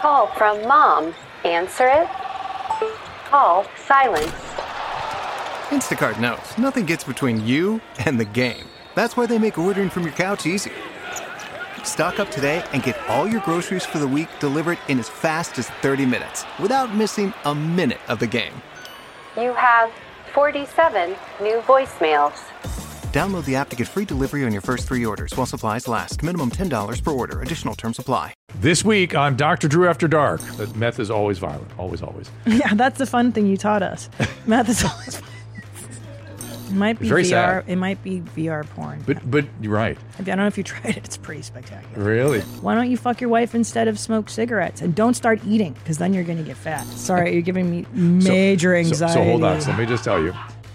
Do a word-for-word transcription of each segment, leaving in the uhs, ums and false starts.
call from Mom. Answer it. Call silence. Instacart knows nothing gets between you and the game. That's why they make ordering from your couch easy. Stock up today and get all your groceries for the week delivered in as fast as thirty minutes without missing a minute of the game. You have forty-seven new voicemails. Download the app to get free delivery on your first three orders while supplies last. Minimum ten dollars per order. Additional terms apply. This week on Doctor Drew After Dark, that meth is always violent. Always, always. Yeah, that's the fun thing you taught us. Meth is always violent. It might be Very V R. sad. It might be V R porn. But but you're right. I don't know if you tried it. It's pretty spectacular. Really? Why don't you fuck your wife instead of smoke cigarettes? And don't start eating, because then you're going to get fat. Sorry, you're giving me major so, anxiety. So, so hold on. So let me just tell you.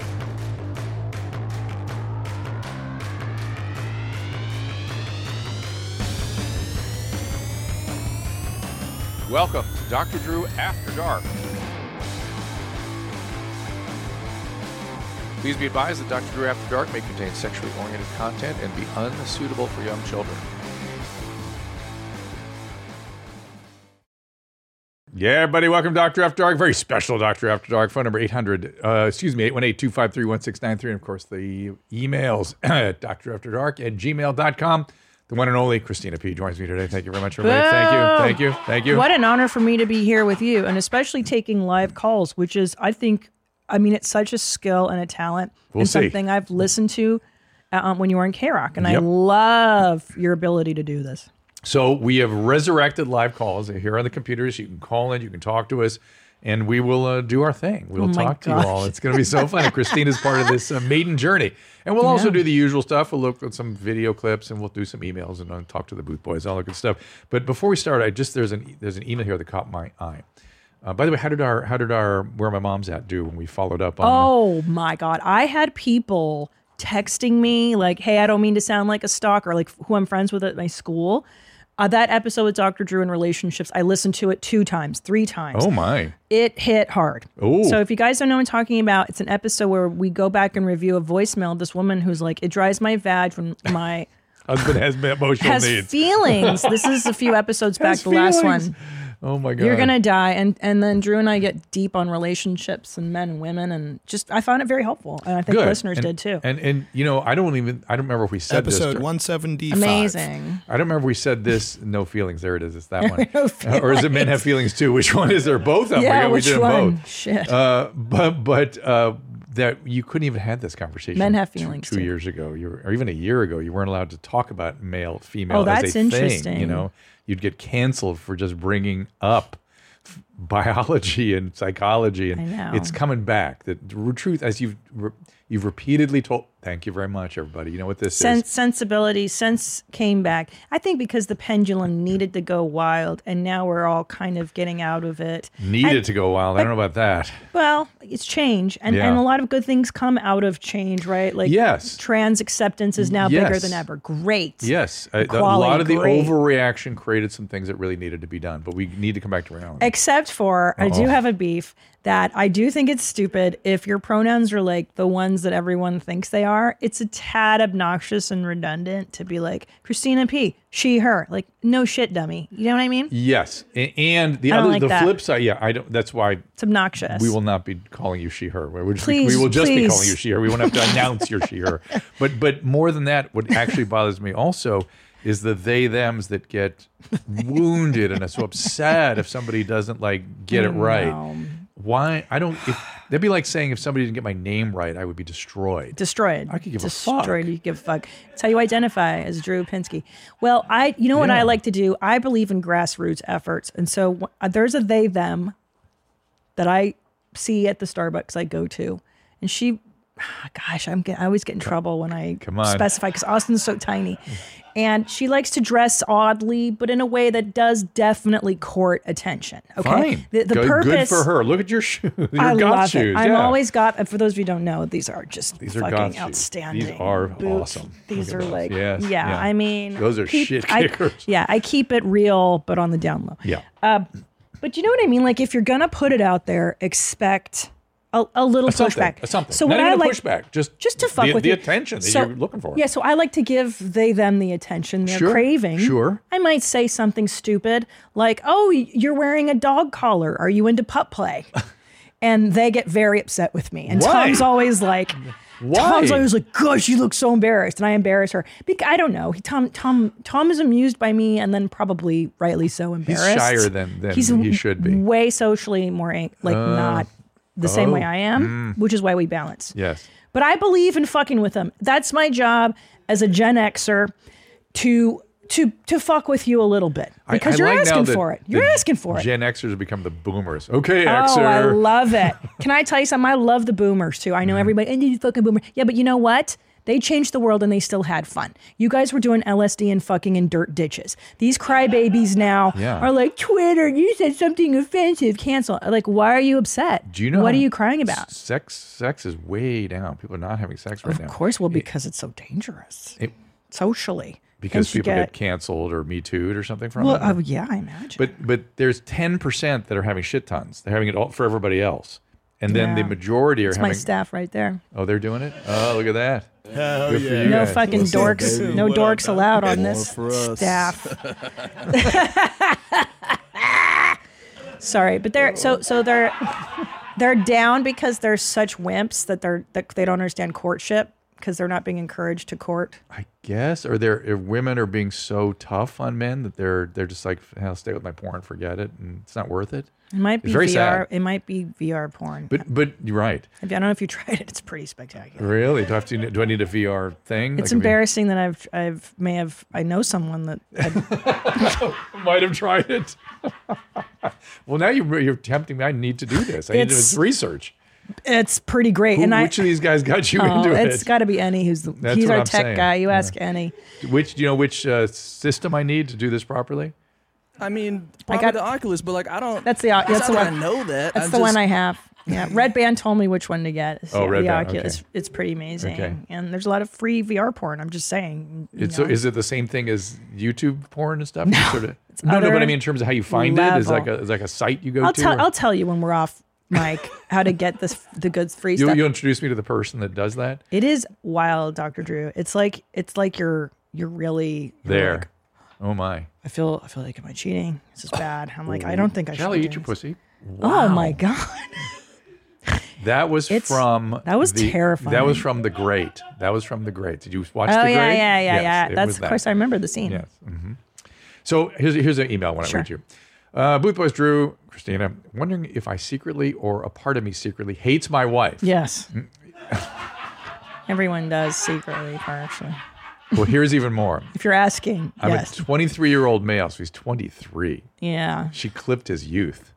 Welcome to Doctor Drew After Dark. Please be advised that Doctor Drew After Dark may contain sexually oriented content and be unsuitable for young children. Yeah, everybody, welcome to Doctor After Dark. Very special Doctor After Dark. Phone number eight hundred, uh, excuse me, eight one eight, two five three, one six nine three. And, of course, the emails at drafterdark at gmail dot com. The one and only Christina P. joins me today. Thank you very much, everybody. Thank you, thank you, thank you. What an honor for me to be here with you, and especially taking live calls, which is, I think, I mean, it's such a skill and a talent We'll and see. something I've listened to uh, when you were in K-Rock, and Yep. I love your ability to do this. So we have resurrected live calls here on the computers. You can call in, you can talk to us, and we will uh, do our thing. We'll Oh my talk to you gosh. all. It's going to be so fun. And Christina's part of this uh, maiden journey. And we'll also Yeah. do the usual stuff. We'll look at some video clips, and we'll do some emails, and uh, talk to the booth boys, all that good stuff. But before we start, I just there's an there's an email here that caught my eye. Uh, by the way, how did our how did our Where My Mom's At do when we followed up on? Oh my God. I had people texting me like, hey, I don't mean to sound like a stalker, like who I'm friends with at my school. Uh, that episode with Doctor Drew and relationships, I listened to it two times, three times. Oh my! It hit hard. Oh. So if you guys don't know what I'm talking about, it's an episode where we go back and review a voicemail of this woman who's like, it dries my vag when my Husband has emotional has needs. feelings. This is a few episodes back, Has the last feelings. one. Oh my God! You're gonna die, and and then Drew and I get deep on relationships and men and women, and just I found it very helpful, and I think Good. listeners and, did too. And and you know, I don't even I don't remember if we said Episode this. one seventy-five. Amazing. I don't remember if we said this. No feelings. There it is. It's that one. No Uh, or is it Men feelings. Have Feelings Too? Which one is there? Both of them. Yeah, I forgot which we did them one? both. Shit. Uh, but but uh, that you couldn't even have this conversation. Men have two- feelings, Two, too. years ago, you were, or even a year ago, you weren't allowed to talk about male, female Oh, as that's a thing. interesting. You know, you'd get canceled for just bringing up f- biology and psychology, and I know. it's coming back. The r- truth, as you've re- you've repeatedly told. Thank you very much, everybody. You know what this Sense, is. sensibility, sense came back. I think because the pendulum needed to go wild, and now we're all kind of getting out of it. Needed And- to go wild. I don't know about that. Well, it's change, and, Yeah. and a lot of good things come out of change, right? Like Yes. trans acceptance is now bigger Yes. than ever. Great. Yes, a, a Equality, lot of the great. overreaction created some things that really needed to be done, but we need to come back to reality. Except for, I do Uh-oh. have a beef that I do think it's stupid if your pronouns are like the ones that everyone thinks they are. It's a tad obnoxious and redundant to be like, Christina P, she, her. Like, no shit, dummy. You know what I mean? Yes, a- and the I don't other, like the that. flip side, yeah, I don't. That's why It's obnoxious. we will not be calling you she, her. We're just, Please, we will just be please. calling you she, her. We won't have to announce your she, her. But but more than that, what actually bothers me also is the they thems that get wounded and are so upset if somebody doesn't like get it right. No. Why? I don't. If, that'd be like saying if somebody didn't get my name right, I would be destroyed. Destroyed. I could give a Destroyed. fuck. You give a fuck. It's how you identify as Drew Pinsky. Well, I, you know what Yeah. I like to do? I believe in grassroots efforts. And so uh, there's a they, them that I see at the Starbucks I go to. And she, gosh, I'm get, I always get in trouble when I Come on. specify because Austin's so tiny. And she likes to dress oddly, but in a way that does definitely court attention. Okay. Fine. The, the good, purpose. good for her. Look at your shoes. Your I goth love shoes. it. I'm yeah. always got. For those of you who don't know, these are just These are fucking goth shoes. outstanding. These are boots. awesome. These Look are at those. like, Yes, yeah, yeah. I mean, Those are shit I- kickers. yeah, I keep it real, but on the down low. Yeah. But you know what I mean? Like, if you're gonna put it out there, expect a, a little A something, pushback. a something. So Not what even I a like, pushback, just just to fuck the, with the you. attention that So- you're looking for. Yeah, so I like to give they them the attention they're Sure, craving. sure. I might say something stupid like, "Oh, you're wearing a dog collar. Are you into pup play?" And they get very upset with me. And Why? Tom's always like, Why? Tom's always like, "Gosh, you look so embarrassed," and I embarrass her. Because I don't know. He, Tom, Tom, Tom is amused by me, and then probably rightly so embarrassed. shyer than- than He's he should be. Way socially more an- like not the same way oh, I am, which is why we balance. Yes. But I believe in fucking with them. That's my job as a Gen Xer to to to fuck with you a little bit I- because I you're like now asking that for it. You're the asking for it. Gen Xers have become the boomers. Okay, Oh, Xer. I love it. Can I tell you something? I love the boomers too. I know everybody, and you fucking boomer. Yeah, but you know what? They changed the world and they still had fun. You guys were doing L S D and fucking in dirt ditches. These crybabies now Yeah. are like, Twitter, you said something offensive, cancel. Like, why are you upset? Do you know What how are you crying about? Sex sex is way down. People are not having sex right Of now. course, well, because it's so dangerous It- socially. because Can't you people get, get- canceled or Me Too'd or something from Well, it. oh, yeah, I imagine. But but there's ten percent that are having shit tons. They're having it all for everybody else. And then the Yeah. majority are It's having my staff right there. Oh, they're doing it? Oh, look at that. Hell Good for yeah. you No guys. fucking What's up, dorks. baby? No What up, dorks Doc? allowed on More this for us. staff. Sorry, but they're so so they're they're down because they're such wimps that they're that they don't understand courtship because they're not being encouraged to court. I guess, or they're if women are being so tough on men that they're they're just like, I'll stay with my porn, forget it, and it's not worth it. It might be It's very V R. sad. It might be V R porn. But but you're right. I don't know if you tried it. It's pretty spectacular. Really? Do I have to? Do I need a V R thing? It's Like, I mean- embarrassing that I've I've may have I know someone that had, Might have tried it. Well, now you're, you're tempting me. I need to do this. I need to It's- do research. it's pretty great. Who, and I which of these guys got you oh, into it's it? got to be Annie who's the That's he's what our I'm tech saying. guy. You Yeah. ask Annie. Which do you know which uh, system I need to do this properly? I mean, I probably got- the Oculus, but like I don't. That's the that's it's the not one. that I know that. That's I the just, one I have. Yeah, Red Band told me which one to get. It's Oh, the, Red the Band, Oculus. okay. It's pretty amazing, Okay. and there's a lot of free V R porn. I'm just saying. you It's so, know. is it the same thing as YouTube porn and stuff? No, sort of, it's no, no. But I other mean, in terms of how you find it, is like level. a is like a site you go I'll to. tell or- I'll tell you when we're off mic how to get this the good free you stuff. you introduce me to the person that does that. It is wild, Doctor Drew. It's like it's like you're you're really you're There. like, Oh my. I feel I feel like am I cheating? This is bad. I'm like I don't think I should. Shall I be eat your doing this. pussy? Oh my god. That was It's- from that was the, terrifying. That was from The Great. That was from The Great. Did you watch Oh The yeah, Great? yeah, yeah, Yes, yeah. it That's was of that. course I remember the scene. Yes. hmm So here's here's an email when Sure. I read you. Uh, Booth Boys Drew, Christina, wondering if I secretly or a part of me secretly hates my wife. Yes. Mm. Everyone does secretly, partially. Well, here's even more. If you're asking, I'm yes. a twenty-three year old male, so he's twenty-three. Yeah. She clipped his youth.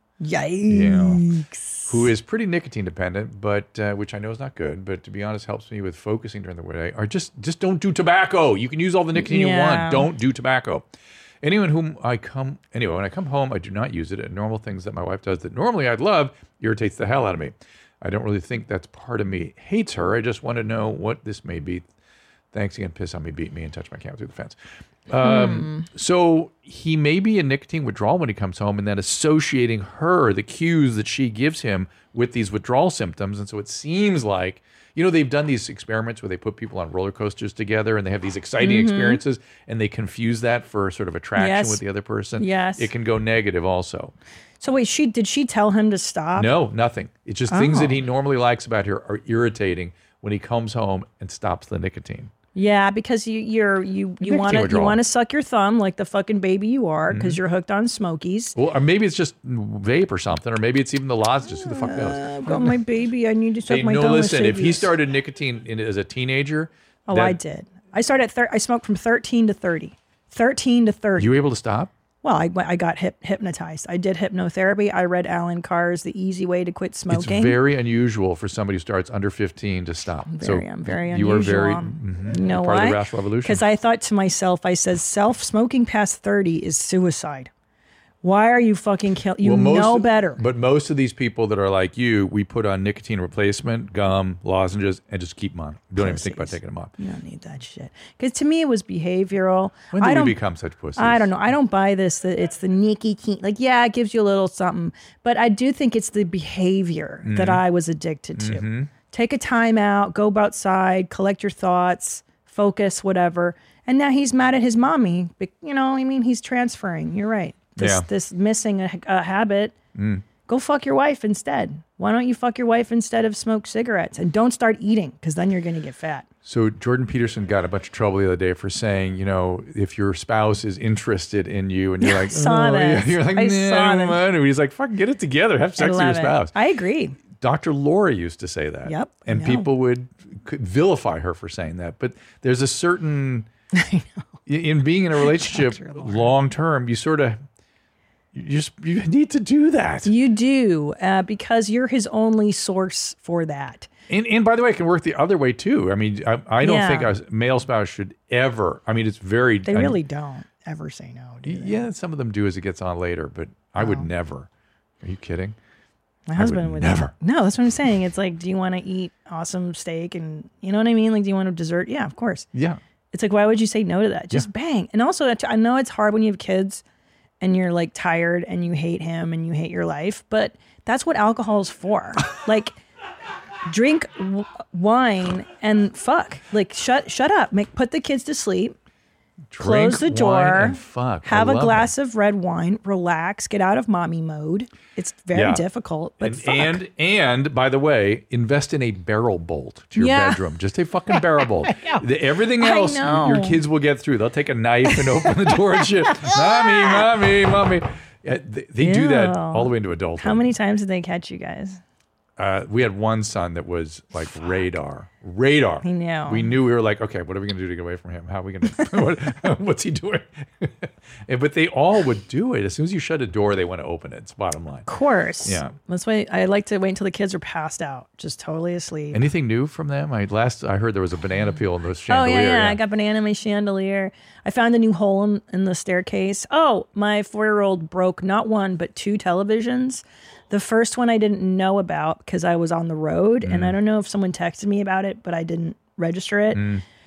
Yikes. Who is pretty nicotine dependent, but uh, which I know is not good. But to be honest, helps me with focusing during the day. Or just just don't do tobacco. You can use all the nicotine you Yeah. want. Don't do tobacco. Anyone whom I come anyway, when I come home, I do not use it. And normal things that my wife does that normally I'd love irritates the hell out of me. I don't really think that's part of me hates her. I just want to know what this may be. Thanks again. Piss on me, beat me, and touch my cat through the fence. Um, So he may be in nicotine withdrawal when he comes home, and then associating her, the cues that she gives him with these withdrawal symptoms. And so it seems like, you know, they've done these experiments where they put people on roller coasters together and they have these exciting experiences and they confuse that for sort of attraction Yes. with the other person. Yes. It can go negative also. So wait, she did she tell him to stop? No, nothing. It's just things that Oh. he normally likes about her are irritating when he comes home and stops the nicotine. Yeah, because you you're you you Nicotine want to you withdrawal. want to suck your thumb like the fucking baby you are because Mm-hmm. you're hooked on Smokies. Well, or maybe it's just vape or something, or maybe it's even the lozenges. Who the fuck knows? I've got my baby. I need to suck Hey, my no, thumb. with listen. If he Smokies. started nicotine in, as a teenager, oh, that- I did. I started at thir- I smoked from thirteen to thirty. thirteen to thirty. You were able to stop? Well, I, went- I got hip, hypnotized. I did hypnotherapy. I read Alan Carr's The Easy Way to Quit Smoking. It's very unusual for somebody who starts under fifteen to stop. Very, I'm very you unusual. are very mhm, You know part why? of the rational revolution. Because I thought to myself, I said, self smoking past thirty is suicide. Why are you fucking killing? You Well, most know of- better. But most of these people that are like you, we put on nicotine replacement, gum, lozenges, and just keep them on. Don't even think about Pussies. taking them off. You don't need that shit. Because to me, it was behavioral. When I did don't, we become such pussies? I don't know. I don't buy this. That it's the nicotine. Like, yeah, it gives you a little something, but I do think it's the behavior Mm-hmm. that I was addicted to. Take a time out, go outside, collect your thoughts, focus, whatever. And now he's mad at his mommy. But, you know, I mean, he's transferring. You're right. This Yeah. this missing a, a habit. Mm. Go fuck your wife instead. Why don't you fuck your wife instead of smoke cigarettes? And don't start eating, because then you're going to get fat. So Jordan Peterson got a bunch of trouble the other day for saying, you know, if your spouse is interested in you and you're like, saw oh, this. you're like, I nah, saw this. man. He's like, fucking get it together. Have I sex with your love it. spouse. I agree. Doctor Laura used to say that. Yep, I And know. people would could vilify her for saying that. But there's a certain, I know. in being in a relationship long term, you sort of, you just, you need to do that. You do, uh, because you're his only source for that. And, and by the way, it can work the other way too. I mean, I, I don't Yeah. think a male spouse should ever, I mean, it's very. They I- really don't ever say no, do they? Yeah, some of them do as it gets on later, but I would never. Are you kidding? My I husband would would never. No, that's what I'm saying. It's like, do you want to eat awesome steak? And you know what I mean? Like, do you want a dessert? Yeah, of course. Yeah. It's like, why would you say no to that? Just bang. And also, I know it's hard when you have kids and you're like tired and you hate him and you hate your life, but that's what alcohol is for. Like, drink w- wine and fuck. Like, shut shut up. Make put the kids to sleep. Drink Close the wine door. and fuck. I Have a love glass of red wine. Relax. Get out of mommy mode. It's very Yeah. difficult, but And, fuck. and and by the way, invest in a barrel bolt to your Yeah. bedroom. Just a fucking barrel bolt. The- everything I else, know. your kids will get through. They'll take a knife and open the door and shit. Mommy, mommy, mommy. Yeah, They, they do that Ew. all the way into adulthood. How many times did they catch you guys? Uh, we had one son that was like radar, radar. I know. We knew we were like, okay, what are we going to do to get away from him? How are we going to? what, what's he doing? And- but they all would do it as soon as you shut a door. They want to open it. It's bottom line. Of course. Yeah. That's why I like to wait until the kids are passed out, just totally asleep. Anything new from them? I last I heard there was a banana peel in the Oh chandelier. yeah, yeah, I got banana in my chandelier. I found a new hole in, in the staircase. Oh, my four-year-old broke not one but two televisions. The first one I didn't know about because I was on the road, and Mm. I don't know if someone texted me about it, but I didn't register it.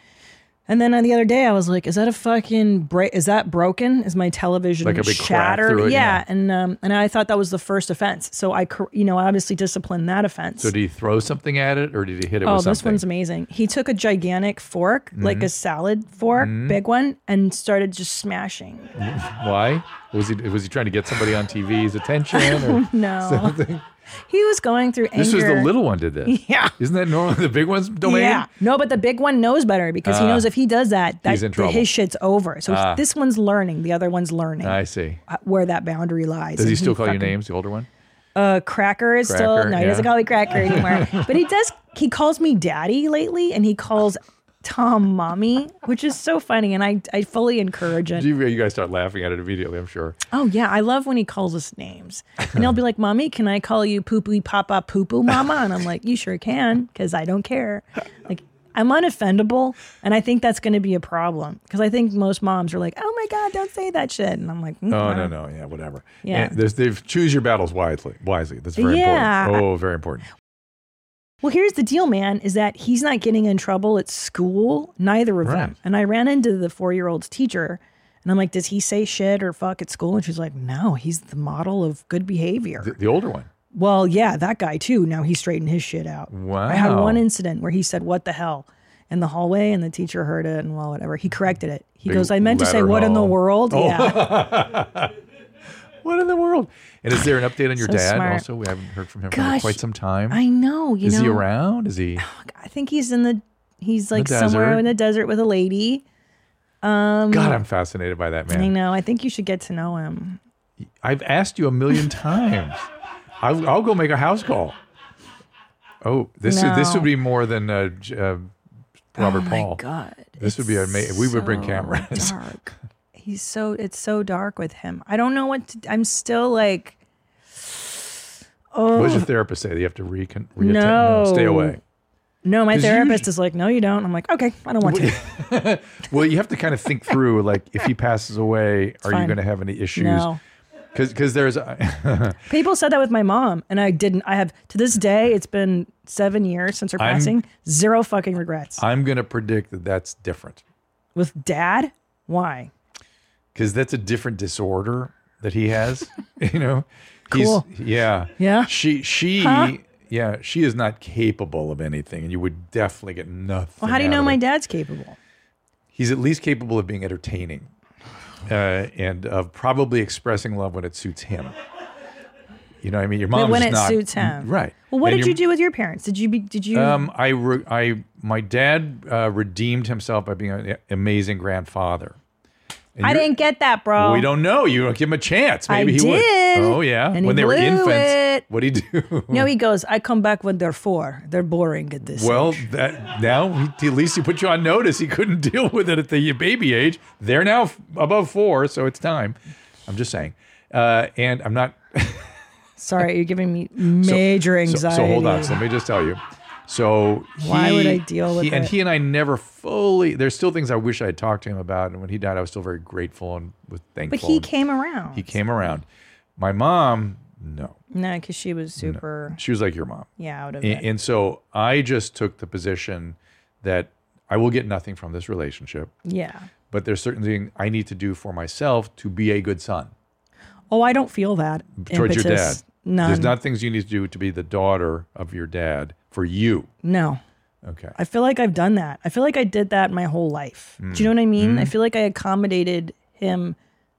And then on the other day, I was like, "Is that a fucking break? Is that broken? Is my television Like a big crack shattered?" through it, yeah. yeah. and um, and I thought that was the first offense. So I, cor- you know, obviously disciplined that offense. So did he throw something at it, or did he hit it Oh, with something? this one's amazing. He took a gigantic fork, Mm-hmm. like a salad fork, big one, and started just smashing. Why? Was he was he trying to get somebody on T V's attention? Or No. something? He was going through anger. This was the little one did this. Yeah. Isn't that normally the big one's domain? Yeah. No, but the big one knows better because he Ah. knows if he does that, that He's in trouble. his shit's over. So Ah. this one's learning, the other one's learning I see. uh, where that boundary lies. Does he And still call you fucking- names, the older one? Uh, Cracker is still Cracker, no, he yeah. doesn't call me Cracker anymore. But he does. He calls me Daddy lately, and he calls Tom Mommy, which is so funny, and I I fully encourage it. You, you guys start laughing at it immediately, I'm sure. Oh yeah, I love when he calls us names, and he'll be like, "Mommy, can I call you Poo Poo Papa Poo Poo Mama?" And I'm like, "You sure can, because I don't care." Like I'm unoffendable, and I think that's going to be a problem because I think most moms are like, "Oh my God, don't say that shit," and I'm like, mm, Oh I no, don't- no, yeah, whatever. Yeah. And there's, they've choose your battles wisely. Wisely, that's very Yeah. important. Oh, very important. Well, here's the deal, man, is that he's not getting in trouble at school, neither of Right. them. And I ran into the four-year-old's teacher, and I'm like, does he say shit or fuck at school? And she's like, no, he's the model of good behavior. The, the older one. Well, yeah, that guy too. Now he straightened his shit out. I had Wow. one incident where he said, what the hell? In the hallway, and the teacher heard it, and well, whatever. He corrected it. He Big goes, I meant to say, ladder what in the hall. world? Oh. Yeah. What in the world? And is there an update on your So dad? smart. Also, we haven't heard from him for Gosh, quite some time. I know. You is know, he around? Is he? I think he's in the, he's like desert? somewhere in the desert with a lady. God, I'm fascinated by that man. I know. I think you should get to know him. I've asked you a million times. I'll, I'll go make a house call. Oh, this is, this No. would be more than uh, J- uh, Robert oh Paul. my God. This would be It's amazing. We would bring so cameras. Dark. He's so, it's so dark with him. I don't know what to, I'm still like, oh. What does your therapist say? That you have to recon, re- No. stay away. No, my 'Cause therapist usually- is like, no, you don't. I'm like, okay, I don't want to. Well, you have to kind of think through, like, if he passes away, are you fine. going to have any issues? No. Because because there's a People said that with my mom, and I didn't. I have to this day. It's been seven years since her I'm- passing. Zero fucking regrets. I'm gonna predict that that's different With dad, why? because that's a different disorder that he has. You know, Cool. He's, yeah, Yeah? She she Huh? yeah she is not capable of anything, and you would definitely get nothing. Well, how do you out know of my it. dad's capable? He's at least capable of being entertaining, uh, and of probably expressing love when it suits him. You know what I mean? Your Wait, mom's when it not, suits him, right? Well, what And did your- you do with your parents? Did you be? Did you? Um, I, re- I, my dad uh, redeemed himself by being an amazing grandfather. And I you're- didn't get that, bro. We don't know. You don't give him a chance. I Maybe he did. would. Oh yeah, And he when they were blew infants. it. What'd he do? No, he goes. I come back when they're four. They're boring at this. Well, age." that now he, at least he put you on notice. He couldn't deal with it at the baby age. They're now f- above four, so it's time. I'm just saying. Uh, and I'm not. Sorry, you're giving me major So- anxiety. So, hold on. So let me just tell you. So he, Why would I deal with he, And it? he and I never fully. There's still things I wish I had talked to him about. And when he died, I was still very grateful and was thankful. But he and came around. He came around. My mom, no. No, because she was super. She was like your mom. Yeah, out of And, it. and so I just took the position that I will get nothing from this relationship, Yeah. but there's certain things I need to do for myself to be a good son Oh, I don't feel that towards your dad. impetus. None. There's not things you need to do to be the daughter of your dad for you. No. Okay. I feel like I've done that. I feel like I did that my whole life. Do you know what I mean? Mm-hmm. I feel like I accommodated him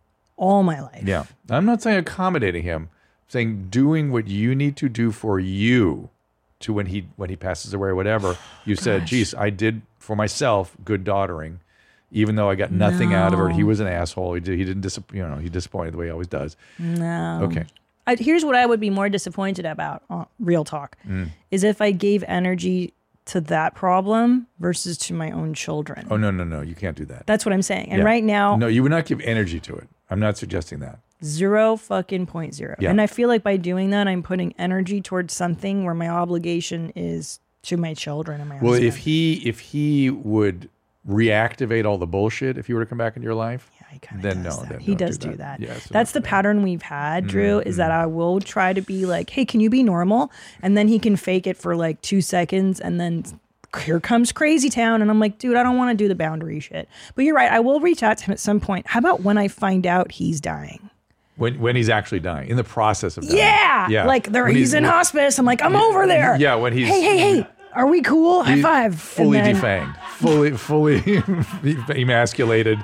all my life. Yeah. I'm not saying accommodating him. I'm saying doing what you need to do for you to when he when he passes away or whatever. You said, geez, I did for myself good daughtering, even though I got nothing out of her. He was an asshole. He did he didn't disappoint you know, he disappointed the way he always does. No. Okay. I, here's what I would be more disappointed about, uh, real talk, Mm. is if I gave energy to that problem versus to my own children. Oh no, no, no. You can't do that. That's what I'm saying. And Yeah. right now, No, you would not give energy to it. I'm not suggesting that. zero fucking point zero. Yeah. And I feel like by doing that, I'm putting energy towards something where my obligation is to my children and my Well, husband. if he if he would reactivate all the bullshit if he were to come back into your life, Yeah, he kind of then does no, that. then he don't does do do that. that. Yeah, so That's don't the do pattern we've had, Drew, is Mm-hmm. that I will try to be like, hey, can you be normal? And then he can fake it for like two seconds and then here comes crazy town. And I'm like, dude, I don't want to do the boundary shit. But you're right. I will reach out to him at some point. How about when I find out he's dying? when when he's actually dying, in the process of dying. Yeah. yeah. Like there, When he's, in hospice. I'm like, I'm over there. Yeah, when he's Hey, hey, hey. Are we cool? High he's five. And fully then- defanged, fully fully emasculated.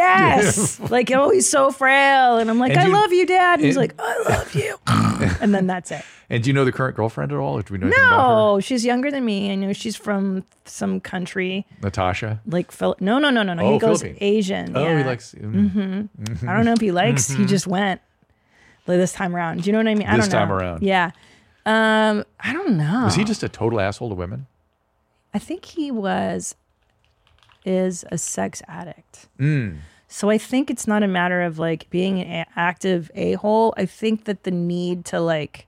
Yes. Like, oh, he's so frail. And I'm like, And I you- love you, Dad. And he's and- like, I love you. And then that's it. And do you know the current girlfriend at all? Or do we know anything about No, she's younger than me. I know she's from some country her? Natasha. like Phil. No, no, no, no, no. Oh, he goes Philippines. Asian. Oh, yeah. he likes. mm. I don't know if he likes. He just went like this time around. Do you know what I mean? I This don't know. time around. Yeah. Um, I don't know. Was he just a total asshole to women? I think he was is a sex addict. Mm. So I think it's not a matter of like being an a- active a-hole. I think that the need to like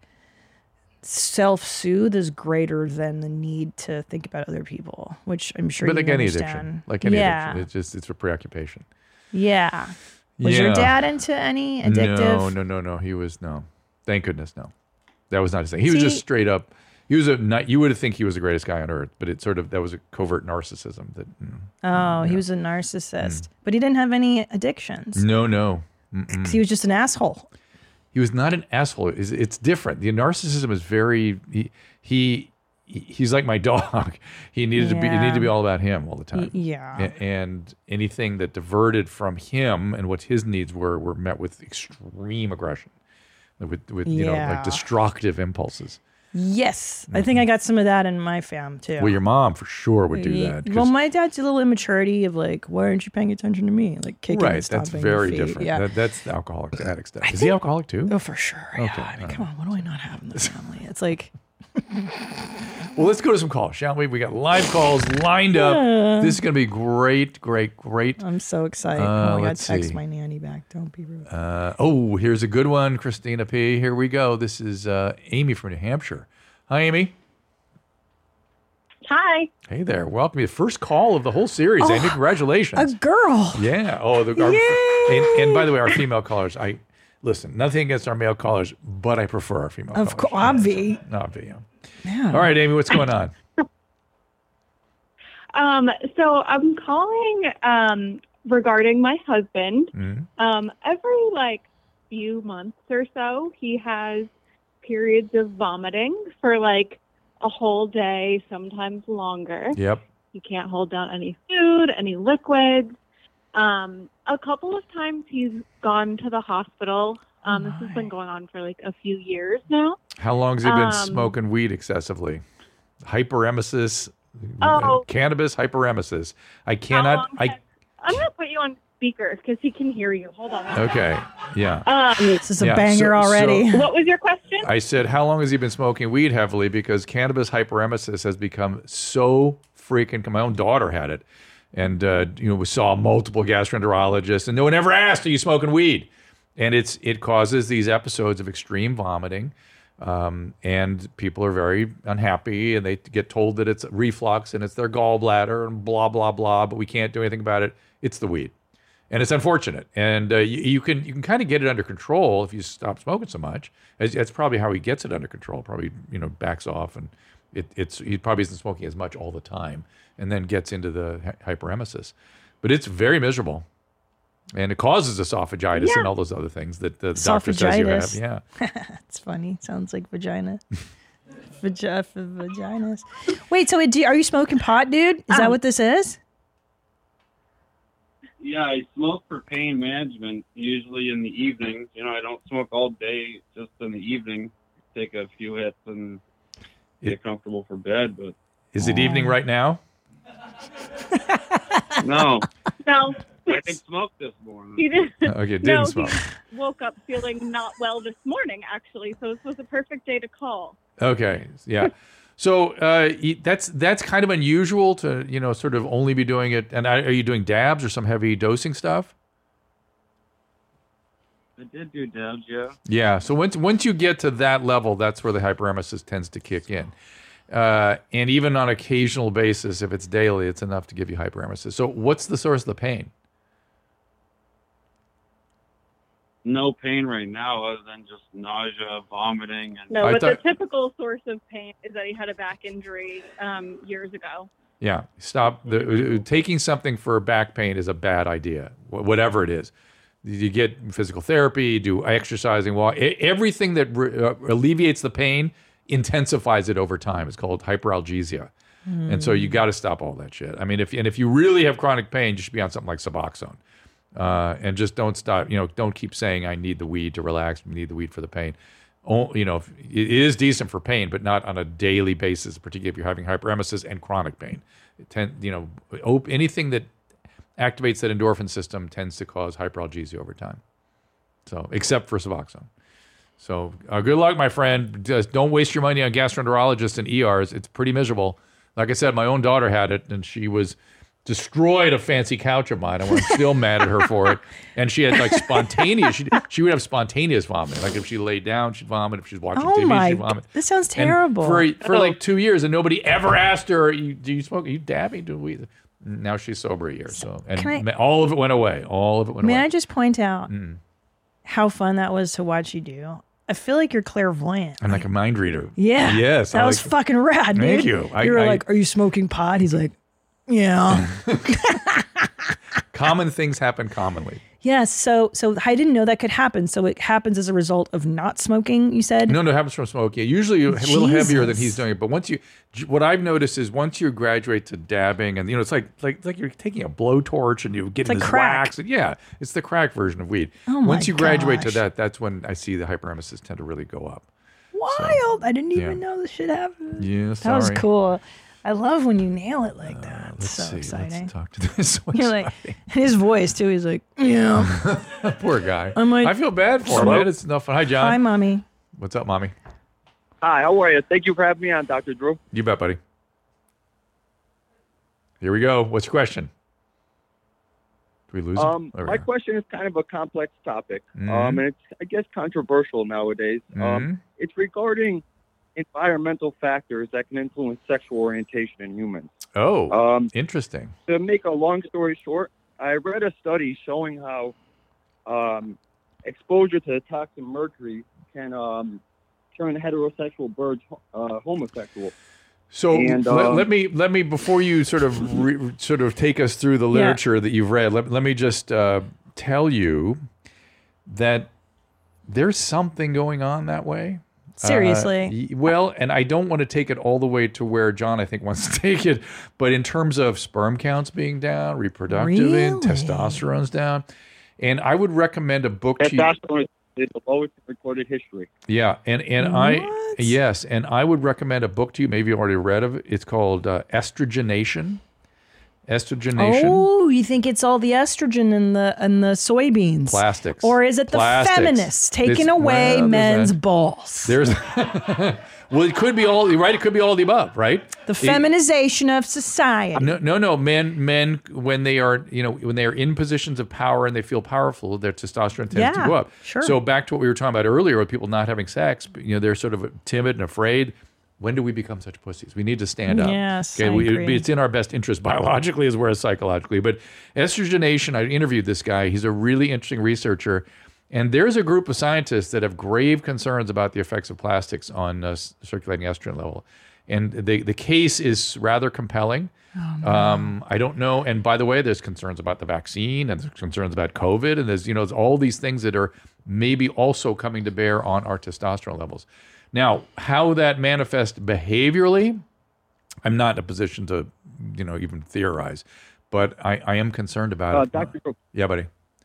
self-soothe is greater than the need to think about other people, which I'm sure But you like any understand. addiction, like any yeah. addiction, it's just it's a preoccupation. Yeah. Was your Yeah. dad into any addictive? No, no, no, no. He was no. Thank goodness, no. That was not his thing. He was just See- straight up. He was a. Not, you would think he was the greatest guy on earth, but it sort of that was a covert narcissism. That mm, Oh, he was a narcissist, but he didn't have any addictions. no, no. 'Cause he was just an asshole. He was not an asshole. It's, it's different. The narcissism is very. He, he he's like my dog. He needed to be. It needed to be all about him all the time. Yeah. A- And anything that diverted from him and what his needs were were met with extreme aggression, with with you know Yeah. like destructive impulses. Yes, I think I got some of that in my fam too. Well, your mom for sure would do that. 'cause- Well, my dad's a little immaturity of like, why aren't you paying attention to me? Like kicking and right, that's stomping your very feet. different. Yeah. That, that's the alcoholic addict stuff. Is he alcoholic too? Oh, for sure. Yeah. Okay, I mean, all come on. What do I not have in the family? It's like, Well, let's go to some calls, shall we? We got live calls lined up. This is going to be great, great, great. I'm so excited. Uh, oh, I got let's to text see. my nanny back. Don't be rude. Uh, oh, here's a good one, Christina P. Here we go. This is uh, Amy from New Hampshire. Hi, Amy. Hi. Hey there. Welcome to the first call of the whole series, Amy. a Congratulations. girl. Yeah. Oh, the, our, Yay! and, and by the way, our female callers, I Listen, nothing against our male callers, but I prefer our female Of callers. course, obvi. Obvi, yeah. Yeah. All right, Amy, what's going on? Um, so I'm calling um, regarding my husband. Mhm. Um, every like few months or so, he has periods of vomiting for like a whole day, sometimes longer. Yep. He can't hold down any food, any liquids. Um, a couple of times he's gone to the hospital. Um, this has been going on for like a few years now. How long has he been Um, smoking weed excessively? Hyperemesis, Oh. cannabis hyperemesis. I How cannot. long I has- I'm going to put you on speaker because he can hear you. Hold on. okay. Yeah. Um, This is a Yeah, banger so- already. so- what was your question? I said, how long has he been smoking weed heavily? Because cannabis hyperemesis has become so freaking. My own daughter had it, and uh, you know we saw multiple gastroenterologists, and no one ever asked, "Are you smoking weed?" And it's it causes these episodes of extreme vomiting, um, and people are very unhappy, and they get told that it's reflux and it's their gallbladder and blah blah blah, but we can't do anything about it. It's the weed. And it's unfortunate, and uh, you, you can you can kind of get it under control if you stop smoking so much. As, that's probably how he gets it under control. Probably you know backs off, and it, it's he probably isn't smoking as much all the time, and then gets into the hy- hyperemesis. But it's very miserable, and it causes esophagitis and all those other things that the doctor says you have. Esophagitis. Yeah, It's funny. Sounds like vagina. Vagi- for vaginas. Wait, so it, do, are you smoking pot, dude? Is that Um, what this is? Yeah, I smoke for pain management, usually in the evenings. You know, I don't smoke all day, just in the evening. Take a few hits and get It- comfortable for bed, but is it evening right now? no, No, I didn't smoke this morning. he didn't. Okay, didn't no, smoke. he woke up feeling not well this morning, actually. So this was a perfect day to call. Okay, yeah. So uh, y- that's that's kind of unusual to you know sort of only be doing it. And I- are you doing dabs or some heavy dosing stuff? I did do dabs, yeah. Yeah. So once once you get to that level, that's where the hyperemesis tends to kick in. Uh, and even on occasional basis, if it's daily, it's enough to give you hyperemesis. So what's the source of the pain? No pain right now other than just nausea, vomiting, and No, I but thought- the typical source of pain is that he had a back injury um, years ago. Yeah, stop. The, uh, taking something for back pain is a bad idea, wh- whatever it is. You get physical therapy, do exercising, walk. e- Everything that re- uh, alleviates the pain intensifies it over time. It's called hyperalgesia. And so you got to stop all that shit. I mean, if and if you really have chronic pain, you should be on something like Suboxone. Uh, and just don't stop, you know, don't keep saying, I need the weed to relax, I need the weed for the pain. Oh, you know, if- it is decent for pain, but not on a daily basis, particularly if you're having hyperemesis and chronic pain. It tend, you know, op- anything that activates that endorphin system tends to cause hyperalgesia over time. So, except for Suboxone. So, uh, good luck, my friend. Just don't waste your money on gastroenterologists and E Rs. It's pretty miserable. Like I said, my own daughter had it, and she was destroyed a fancy couch of mine. I'm still mad at her for it. And she had like spontaneous. She, she would have spontaneous vomiting. Like if she laid down, she'd vomit. If she's watching Oh T V, my! she'd vomit. This sounds And terrible. for for like two years, and nobody ever asked her, "You- "Do you smoke? Are you dabbing? Do we?" Now she's sober a year. So and Can I- ma- all of it went away. All of it went May away. I just point out Mm. how fun that was to watch you do? I feel like you're clairvoyant. I'm like a mind reader. Yeah. Yes. That I was like- fucking rad, dude. Thank you. I- you were I- like, "Are you smoking pot?" He's like, "Yeah." Common things happen commonly. Yes. So, so I didn't know that could happen. So it happens as a result of not smoking. You said. No, no, it happens from smoking. Usually a little heavier than Jesus. he's doing it. But once you, what I've noticed is once you graduate to dabbing, and you know, it's like like it's like you're taking a blowtorch and you get like this crack. wax. And yeah, it's the crack version of weed. Oh my once you graduate to gosh. that, that's when I see the hyperemesis tend to really go up. Wild. I didn't even yeah. know this shit happened. Yeah, That sorry. was cool. I love when you nail it like that. Let's so see. exciting. Let's talk to this. So You're like his voice too. He's like, "Yeah." Poor guy. I'm like- I feel bad for him. Hello? Man. It's enough fun. Hi, John. Hi, mommy. What's up, mommy? Hi, how are you? Thank you for having me on, Doctor Drew. You bet, buddy. Here we go. What's your question? Did we lose him? Um, There we my go. question is kind of a complex topic, Mhm. um, and it's, I guess, controversial nowadays. Mhm. Um, it's regarding environmental factors that can influence sexual orientation in humans. Oh, Um, interesting. to make a long story short, I read a study showing how um, exposure to the toxin mercury can um, turn heterosexual birds uh, homosexual. So and, let, um, let me let me before you sort of re, sort of take us through the literature yeah. that you've read. Let, let me just uh, tell you that there's something going on that way. Seriously. Uh, well, and I don't want to take it all the way to where John, I think, wants to take it, but in terms of sperm counts being down, reproductive, really? and testosterone's down, and I would recommend a book to you. Testosterone is the lowest in recorded history. Yeah, and and what? I yes, and I would recommend a book to you. Maybe you already read of it. It's called uh, Estrogenation. Estrogenation. Oh, you think it's all the estrogen in the in the soybeans? Plastics. Or is it the Plastics. feminists taking This- away well, there's men's that. balls? There's well, it could be all right. It could be all of the above, right? The It- feminization of society. No, no, no. Men, men, when they are, you know, when they are in positions of power and they feel powerful, their testosterone tends Yeah, to go up. sure. So back to what we were talking about earlier, with people not having sex, you know, they're sort of timid and afraid. When do we become such pussies? We need to stand up. Yes, okay. I We, agree. it's in our best interest biologically as well as psychologically. But estrogenation, I interviewed this guy. He's a really interesting researcher. And there's a group of scientists that have grave concerns about the effects of plastics on uh, circulating estrogen level. And the, the case is rather compelling. Oh, no. Um, I don't know. And by the way, there's concerns about the vaccine and there's concerns about COVID. And there's, you know, there's all these things that are maybe also coming to bear on our testosterone levels. Now, how that manifests behaviorally, I'm not in a position to, you know, even theorize. But I, I am concerned about Uh, it. Doctor Cook, Yeah, buddy.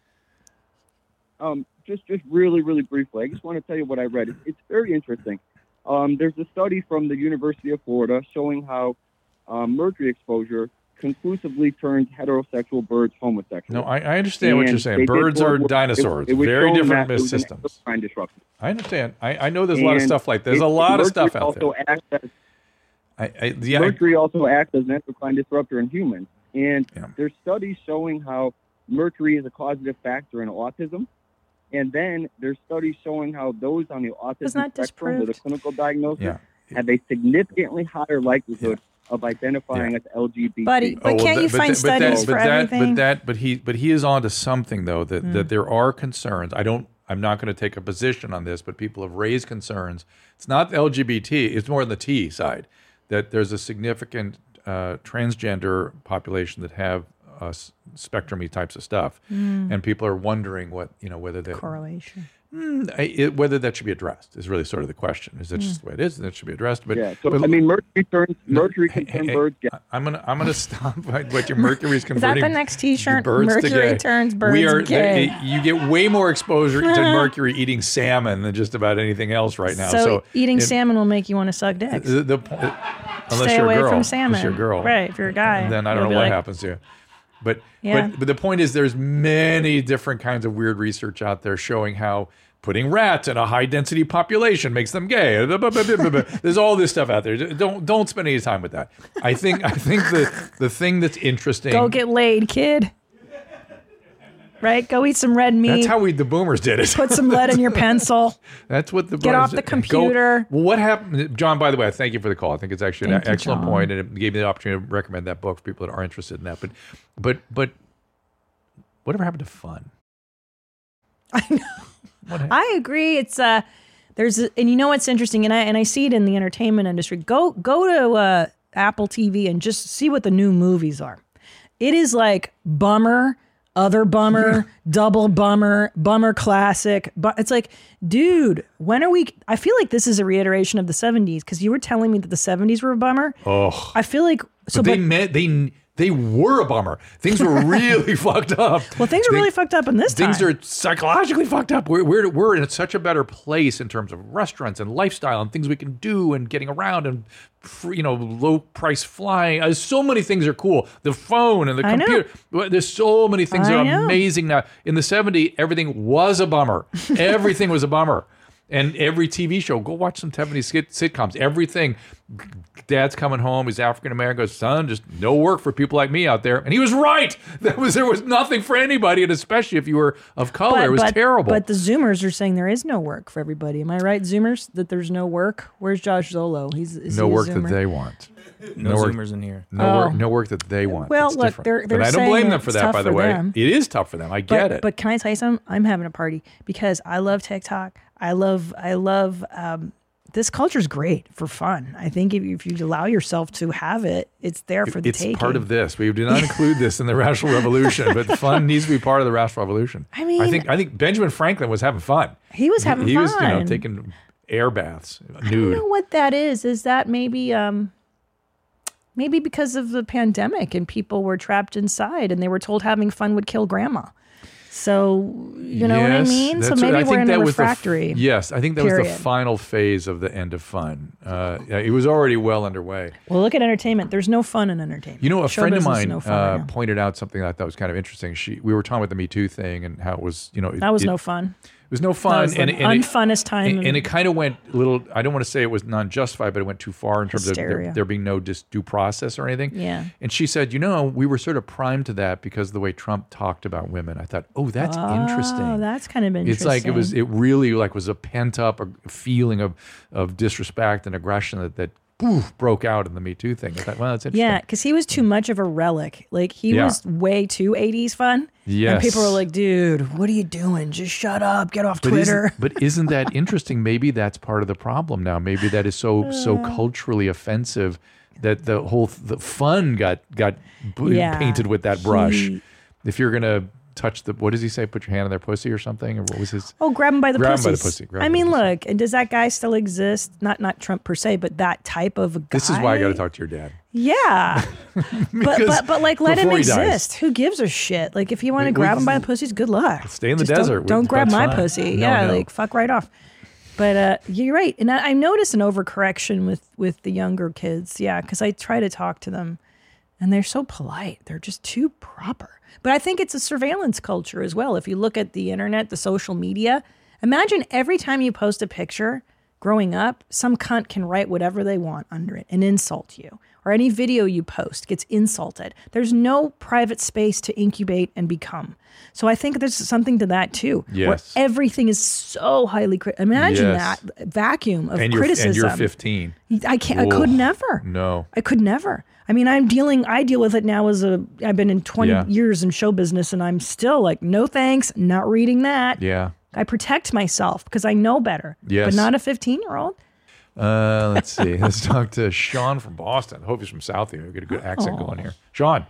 um, just just really, really briefly, I just want to tell you what I read. It's, it's very interesting. Um, there's a study from the University of Florida showing how um, mercury exposure conclusively turns heterosexual birds homosexual. No, I, I understand what And you're they saying. did Birds more are work- dinosaurs. It, it was Very shown different that it was an systems. endocrine disruptor. I understand. I, I know there's a lot of And stuff like that. There's a it- lot of mercury stuff out also there. Acts as, I, I, yeah, I- mercury also acts as an endocrine disruptor in humans. And Yeah. there's studies showing how mercury is a causative factor in autism. And then there's studies showing how those on the autism Isn't that spectrum with a disproved? clinical diagnosis Yeah. have a significantly higher likelihood of identifying Yeah. as L G B T. Buddy, but Oh, well, can't you that- find that- but that- studies but for that, everything? But that, but he, but he is onto something though. That Mm. that there are concerns. I don't. I'm not going to take a position on this, but people have raised concerns. It's not L G B T. It's more on the T side. That there's a significant uh, transgender population that have uh, s- spectrum-y types of stuff, Mm. and people are wondering what you know whether that Correlation. Mm, I- it, whether that should be addressed is really sort of the question. Is that just the way it is? And it should be addressed. But yeah, so but- I mean, mercury turns mercury can Hey, turn hey, birds gay. I'm gonna I'm gonna stop what your mercury is Is that converting. the next T-shirt? birds to Mercury gay. turns birds we are, gay. they- you get way more exposure to mercury eating salmon than just about anything else right now. so, So, eating it- salmon will make you want to suck dicks. The, the, po- unless Stay you're away a girl, from unless salmon. you're a girl, Right, if you're a guy, then I don't you'll know be what like- happens to you. But Yeah. but but the point is, there's many different kinds of weird research out there showing how putting rats in a high density population makes them gay. There's all this stuff out there. Don't don't spend any time with that. I think I think the the thing that's interesting. Go get laid, kid. Right? Go eat some red meat. That's how we the boomers did it. Put some lead in your pencil. That's what the Get off the Go- computer. well, what happened, John? By the way, I thank you for the call. I think it's actually Thank an you, excellent John. point, and it gave me the opportunity to recommend that book for people that are interested in that. But, but, but, whatever happened to fun? I know. What happened? I agree. It's uh there's a, and you know what's interesting, and I and I see it in the entertainment industry. Go go to uh, Apple T V and just see what the new movies are. It is like bummer, other bummer, double bummer, bummer classic. But it's like, dude, when are we? I feel like this is a reiteration of the seventies because you were telling me that the seventies were a bummer. Oh, I feel like so. but they but- meant they they were a bummer. Things were really fucked up. well, things are They- really fucked up in this Things time. are psychologically fucked up. We're, we're, we're in such a better place in terms of restaurants and lifestyle and things we can do and getting around and, free, you know, low price flying. Uh, so many things are cool. The phone and the I know. computer. Well, there's so many things that I are know. amazing now. In the seventies, everything was a bummer. Everything was a bummer. And every T V show, go watch some seventies skit- sitcoms. Everything. Dad's coming home. He's African American. Goes, son, just no work for people like me out there. And he was right. That was there was nothing for anybody, and especially if you were of color, But, it was but, terrible. But the Zoomers are saying there is no work for everybody. Am I right, Zoomers? That there's no work. Where's Josh Zolo? He's is no he a work that Zoomer? they want. No, work, Zoomers in here. No Oh. work. No work that they want. Well, It's look, different. they're- they're but I don't saying blame them for it's that. tough By the for way, them. it is tough for them. I get but, it. But can I tell you something? I'm having a party because I love TikTok. I love, I love, um, this culture's great for fun. I think if you, if you allow yourself to have it, it's there for the it's taking. part of this. We do not include this in the rational revolution, but fun needs to be part of the rational revolution. I mean- I think I think Benjamin Franklin was having fun. He was having he, he fun. was, you know, taking air baths I don't nude. know what that is. Is that maybe, um, maybe because of the pandemic and people were trapped inside and they were told having fun would kill grandma. So, you know what I Yes, mean? So that's what- maybe I we're think in that a was the f- refractory. yes, I think that was period. the final phase of the end of fun. Uh, yeah, it was already well underway. Well, look at entertainment. There's no fun in entertainment. You know, a Show friend of business is mine no fun uh, right now. pointed out something that I thought was kind of interesting. She, we were talking about the Me Too thing and how it was, you know, it, That was it, no fun. It was no That fun, was the and, and unfunnest it, time. And, and it kind of went a little. I don't want to say it was non-justified, but it went too far in terms of there, Hysteria. there being no dis, due process or anything. Yeah. And she said, you know, we were sort of primed to that because of the way Trump talked about women. I thought, oh, that's Oh, interesting. that's kind of interesting. It's like it was. It really like was a pent up feeling of of disrespect and aggression that that poof, broke out in the Me Too thing. I thought, well, that's interesting. Yeah, because he was too much of a relic. Like he Yeah. was way too eighties fun. Yes. And people were like, dude, what are you doing? Just shut up. Get off But Twitter. Isn't, but isn't that interesting? Maybe that's part of the problem now. Maybe that is so so Uh. culturally offensive that the whole the fun got got b- Yeah. painted with that brush. He- If you're gonna touch the, what does he say? Put your hand on their pussy or something? Or what was his? Oh, grab him by the Grab 'em pussy. by the pussy, grab I 'em by mean, the look, and does that guy still exist? Not not Trump per se, but that type of a guy. This is why I got to talk to your dad. Yeah, but Because but but like let him before he dies. exist. Who gives a shit? Like if you want to We- grab we- him by the pussies, good luck. Stay in the Just desert. Don't, don't grab That's my fine. pussy. No, yeah, no. like fuck right off. But uh, you're right, and I, I noticed an overcorrection with with the younger kids. Yeah, because I try to talk to them, and they're so polite. They're just too proper. But I think it's a surveillance culture as well. If you look at the internet, the social media, imagine every time you post a picture growing up, some cunt can write whatever they want under it and insult you. Or any video you post gets insulted. There's no private space to incubate and become. So I think there's something to that too. Yes. Where everything is so highly critical. Imagine Yes. that vacuum of And you're criticism. and you're fifteen. I can't. I could Whoa. never. No. I could never. I mean, I'm dealing. I deal with it now as a. I've been in twenty Yeah. years in show business, and I'm still like, no thanks, not reading that. Yeah. I protect myself because I know better. Yes. But not a fifteen year old. Uh, let's see. Let's talk to Sean from Boston. I hope he's from Southie. We get a good accent Oh. going here. Sean.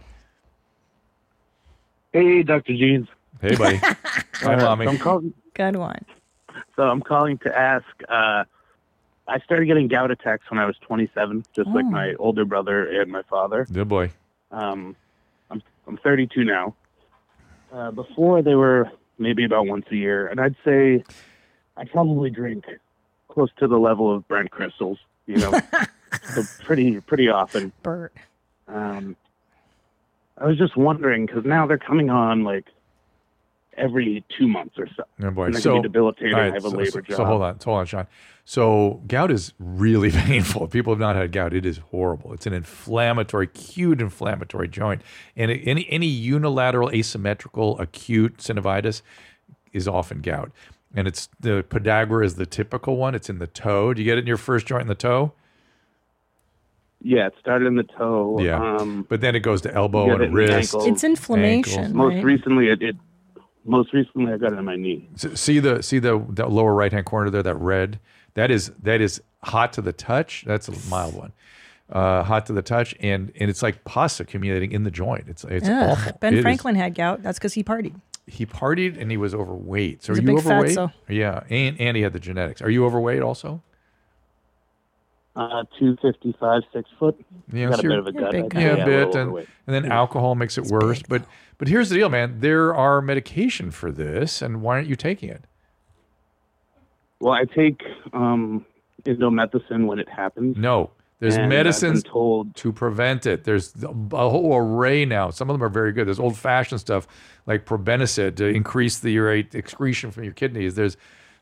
Hey, Doctor Jeans. Hey, buddy. Hi, Uh, mommy. so I'm calling. Good one. So I'm calling to ask. Uh, I started getting gout attacks when I was twenty-seven, just like Oh. my older brother and my father. Good boy. Um, I'm I'm thirty-two now. Uh, before they were maybe about once a year, and I'd say I probably drink close to the level of Brent crystals. You know, so pretty pretty often. Bert. Um, I was just wondering because now they're coming on like every two months or so. Good boy. And they So, can be debilitating. all I right, have a so, labor so, job. so hold on, hold on, Sean. So gout is really painful. If people have not had gout, it is horrible. It's an inflammatory, acute inflammatory joint, and it, any any unilateral, asymmetrical, acute synovitis is often gout. And it's the podagra is the typical one. It's in the toe. Do you get it in your first joint in the toe? Yeah, it started in the toe. Yeah, Um, but then it goes to elbow you and get it in the wrist. ankle. It's inflammation. ankles. most right? recently, it, it most recently I got it in my knee. S- See the see the, the lower right hand corner there, that red. That is that is hot to the touch. That's a mild one. Uh, hot to the touch, and and it's like pus accumulating in the joint. It's it's Ugh. awful. Ben It is- Franklin had gout. That's because he partied. he partied and he was overweight. So He's are a you big overweight? fatso. Yeah, and and he had the genetics. Are you overweight also? Uh, two fifty-five, six foot. Yeah, got a so bit you're- of a You're a gut. big I'd guy. say, Yeah, a little bit, and, overweight. and then alcohol makes it worse. big, But but here's the deal, man. There are medication for this, and why aren't you taking it? Well, I take um, indomethacin when it happens. No, there's and I've been medicines told to prevent it. There's a whole array now. Some of them are very good. There's old-fashioned stuff like probenecid to increase the urate excretion from your kidneys. There's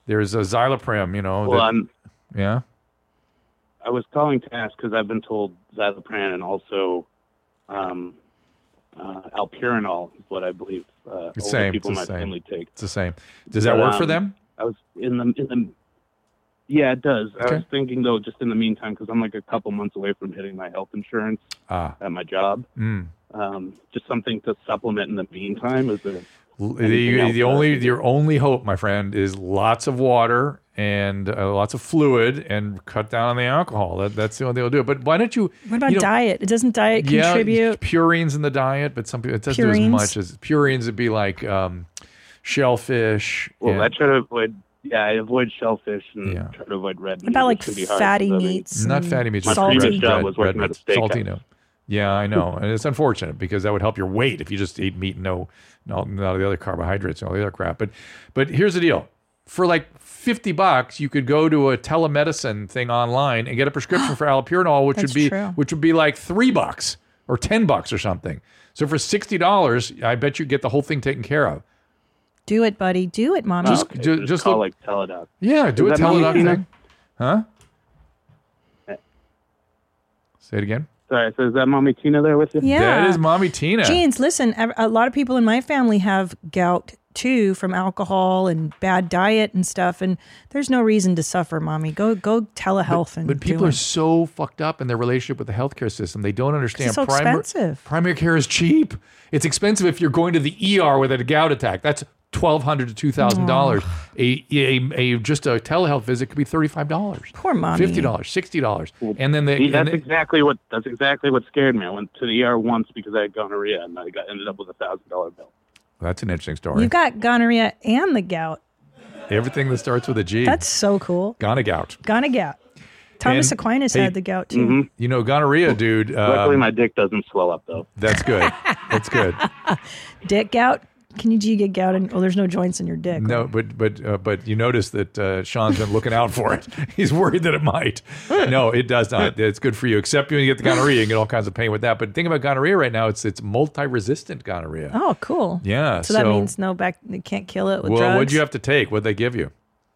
There's a Xyloprim, you know. Well, that- I'm, yeah. I was calling to ask because I've been told Xylopram and also um, uh, alpurinol is what I believe uh, It's older same. people in It's my the same. family take. It's the same. Does that But, work for um, them? I was in the in the. Yeah, it does. I Okay. was thinking though, just in the meantime, because I'm like a couple months away from hitting my health insurance Ah. at my job. Mm. Um, just something to supplement in the meantime. Is there L- anything The, else the that I only can do? your only hope, my friend, is lots of water and uh, lots of fluid, and cut down on the alcohol. That, that's the only thing they'll do. But why don't you? What about you know, diet? It doesn't diet yeah, contribute? purines in the diet, but some people it doesn't do as Purines? much as purines. Would be like um, shellfish. Well, and- I try to avoid. Yeah, I avoid shellfish and Yeah. try to avoid red meat. What about like which can be hard fatty 'cause, I mean, meats? Not and fatty meats, My just salty? previous red, job red, was working red at a meat. Salty, steakhouse. no. Yeah, I know, and it's unfortunate because that would help your weight if you just ate meat and no, no, none of the other carbohydrates and all the other crap. But, but here's the deal: for like fifty bucks, you could go to a telemedicine thing online and get a prescription for allopurinol, which That's would be true. which would be like three bucks or ten bucks or something. So for sixty dollars, I bet you get the whole thing taken care of. Do it, buddy. Do it, mommy. Just- okay, ju- just, just call look- like Teladoc. Yeah, do Is a that Mommy Teladoc Tina? thing. Huh? Say it again. Sorry, so is that Mommy Tina there with you? yeah. That is Mommy Tina. Jeans, listen, ev- a lot of people in my family have gout too from alcohol and bad diet and stuff, and there's no reason to suffer, mommy. Go go telehealth and But people do are it. so fucked up in their relationship with the healthcare system. They don't understand. It's so primar- expensive. Primary care is cheap. It's expensive if you're going to the E R with a gout attack. That's twelve hundred to two thousand dollars. A, a a just a telehealth visit could be thirty five dollars. Poor mommy. Fifty dollars, sixty dollars, and then the See, and that's the- exactly what that's exactly what scared me. I went to the E R once because I had gonorrhea, and I got ended up with a thousand dollar bill. that's an interesting story. You've got gonorrhea and the gout. Everything that starts with a G. That's so cool. Gonna gout. Gonna gout. Thomas And- Aquinas hey, had the gout too. Mhm. You know, gonorrhea, dude. Luckily, Um, my dick doesn't swell up though. that's good. That's good. Dick gout. Can you do you get gout? In, well, there's no joints in your dick. No, but but uh, but you notice that uh, Sean's been looking out for it. He's worried that it might. No, it does not. It's good for you, except when you get the gonorrhea, you get all kinds of pain with that. But the thing about gonorrhea right now, it's it's multi-resistant gonorrhea. Oh, cool. Yeah. So, that means no back. They can't kill it with well, drugs. what'd you have to take? What'd they give you?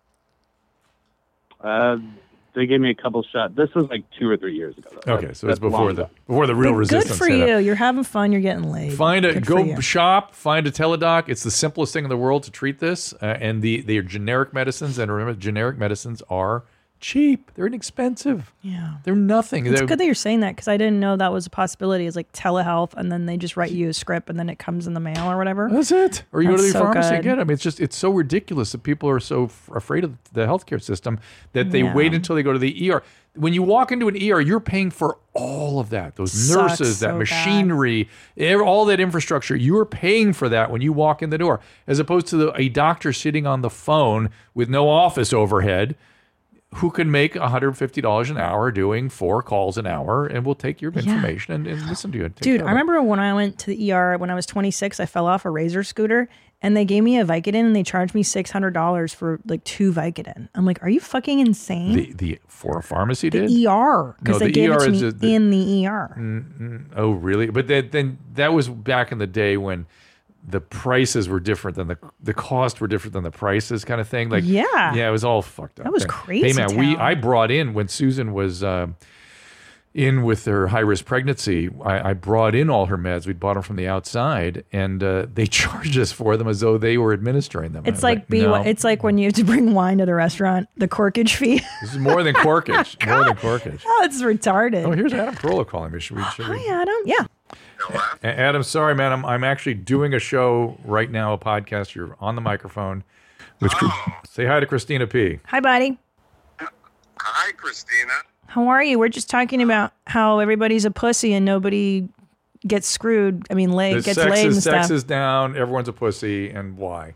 Uh, they gave me a couple shots. This was like two or three years ago. Though. Okay, That's- so it's that's before long the ago. before the real But resistance. good for hit up. you. You're having fun. You're getting laid. Find a Good for go you. shop. Find a Teladoc. It's the simplest thing in the world to treat this, uh, and the they are generic medicines. And remember, generic medicines are cheap. They're inexpensive. Yeah. They're nothing. It's They're- good that you're saying that because I didn't know that was a possibility. It's like telehealth, and then they just write you a script, and then it comes in the mail or whatever. That's it. Or you go to the That's so pharmacy and good. get it. I mean, it's just, it's so ridiculous that people are so f- afraid of the healthcare system that they Yeah. wait until they go to the E R. When you walk into an E R, you're paying for all of that. Those Sucks nurses, that so bad. machinery, ev- all that infrastructure. You're paying for that when you walk in the door, as opposed to the, a doctor sitting on the phone with no office overhead who can make one hundred fifty dollars an hour doing four calls an hour and will take your information and, and listen to you. and take Dude, care I of it. remember when I went to the E R when I was twenty-six, I fell off a Razor scooter and they gave me a Vicodin and they charged me six hundred dollars for like two Vicodin. I'm like, are you fucking insane? The, the, for a pharmacy The did? E R, because No, they the gave E R it to is me a- the- in the E R. Mm, Oh, really? But then, then that was back in the day when the prices were different than the the cost were different than the prices, kind of thing. Like, Yeah. yeah, it was all fucked up. That was Hey, crazy Hey, man, we town. I brought in when Susan was um in with her high risk pregnancy. I, I brought in all her meds. We bought them from the outside, and uh, they charged us for them as though they were administering them. I It's was like, be no, it's like when you have to bring wine to the restaurant, the corkage fee. this is more than corkage. More than corkage. Oh, it's retarded. Oh, here's Adam Carolla calling me. Should we? Should we? Hi, Adam. Yeah. A- Adam, sorry, man. I'm, I'm actually doing a show right now, a podcast. You're on the microphone. Which say hi to Christina P. Hi, buddy. Hi, Christina. How are you? We're just talking about how everybody's a pussy and nobody gets screwed. I mean, laid, The gets sex laid is and sex stuff. is down. Everyone's a pussy, and why?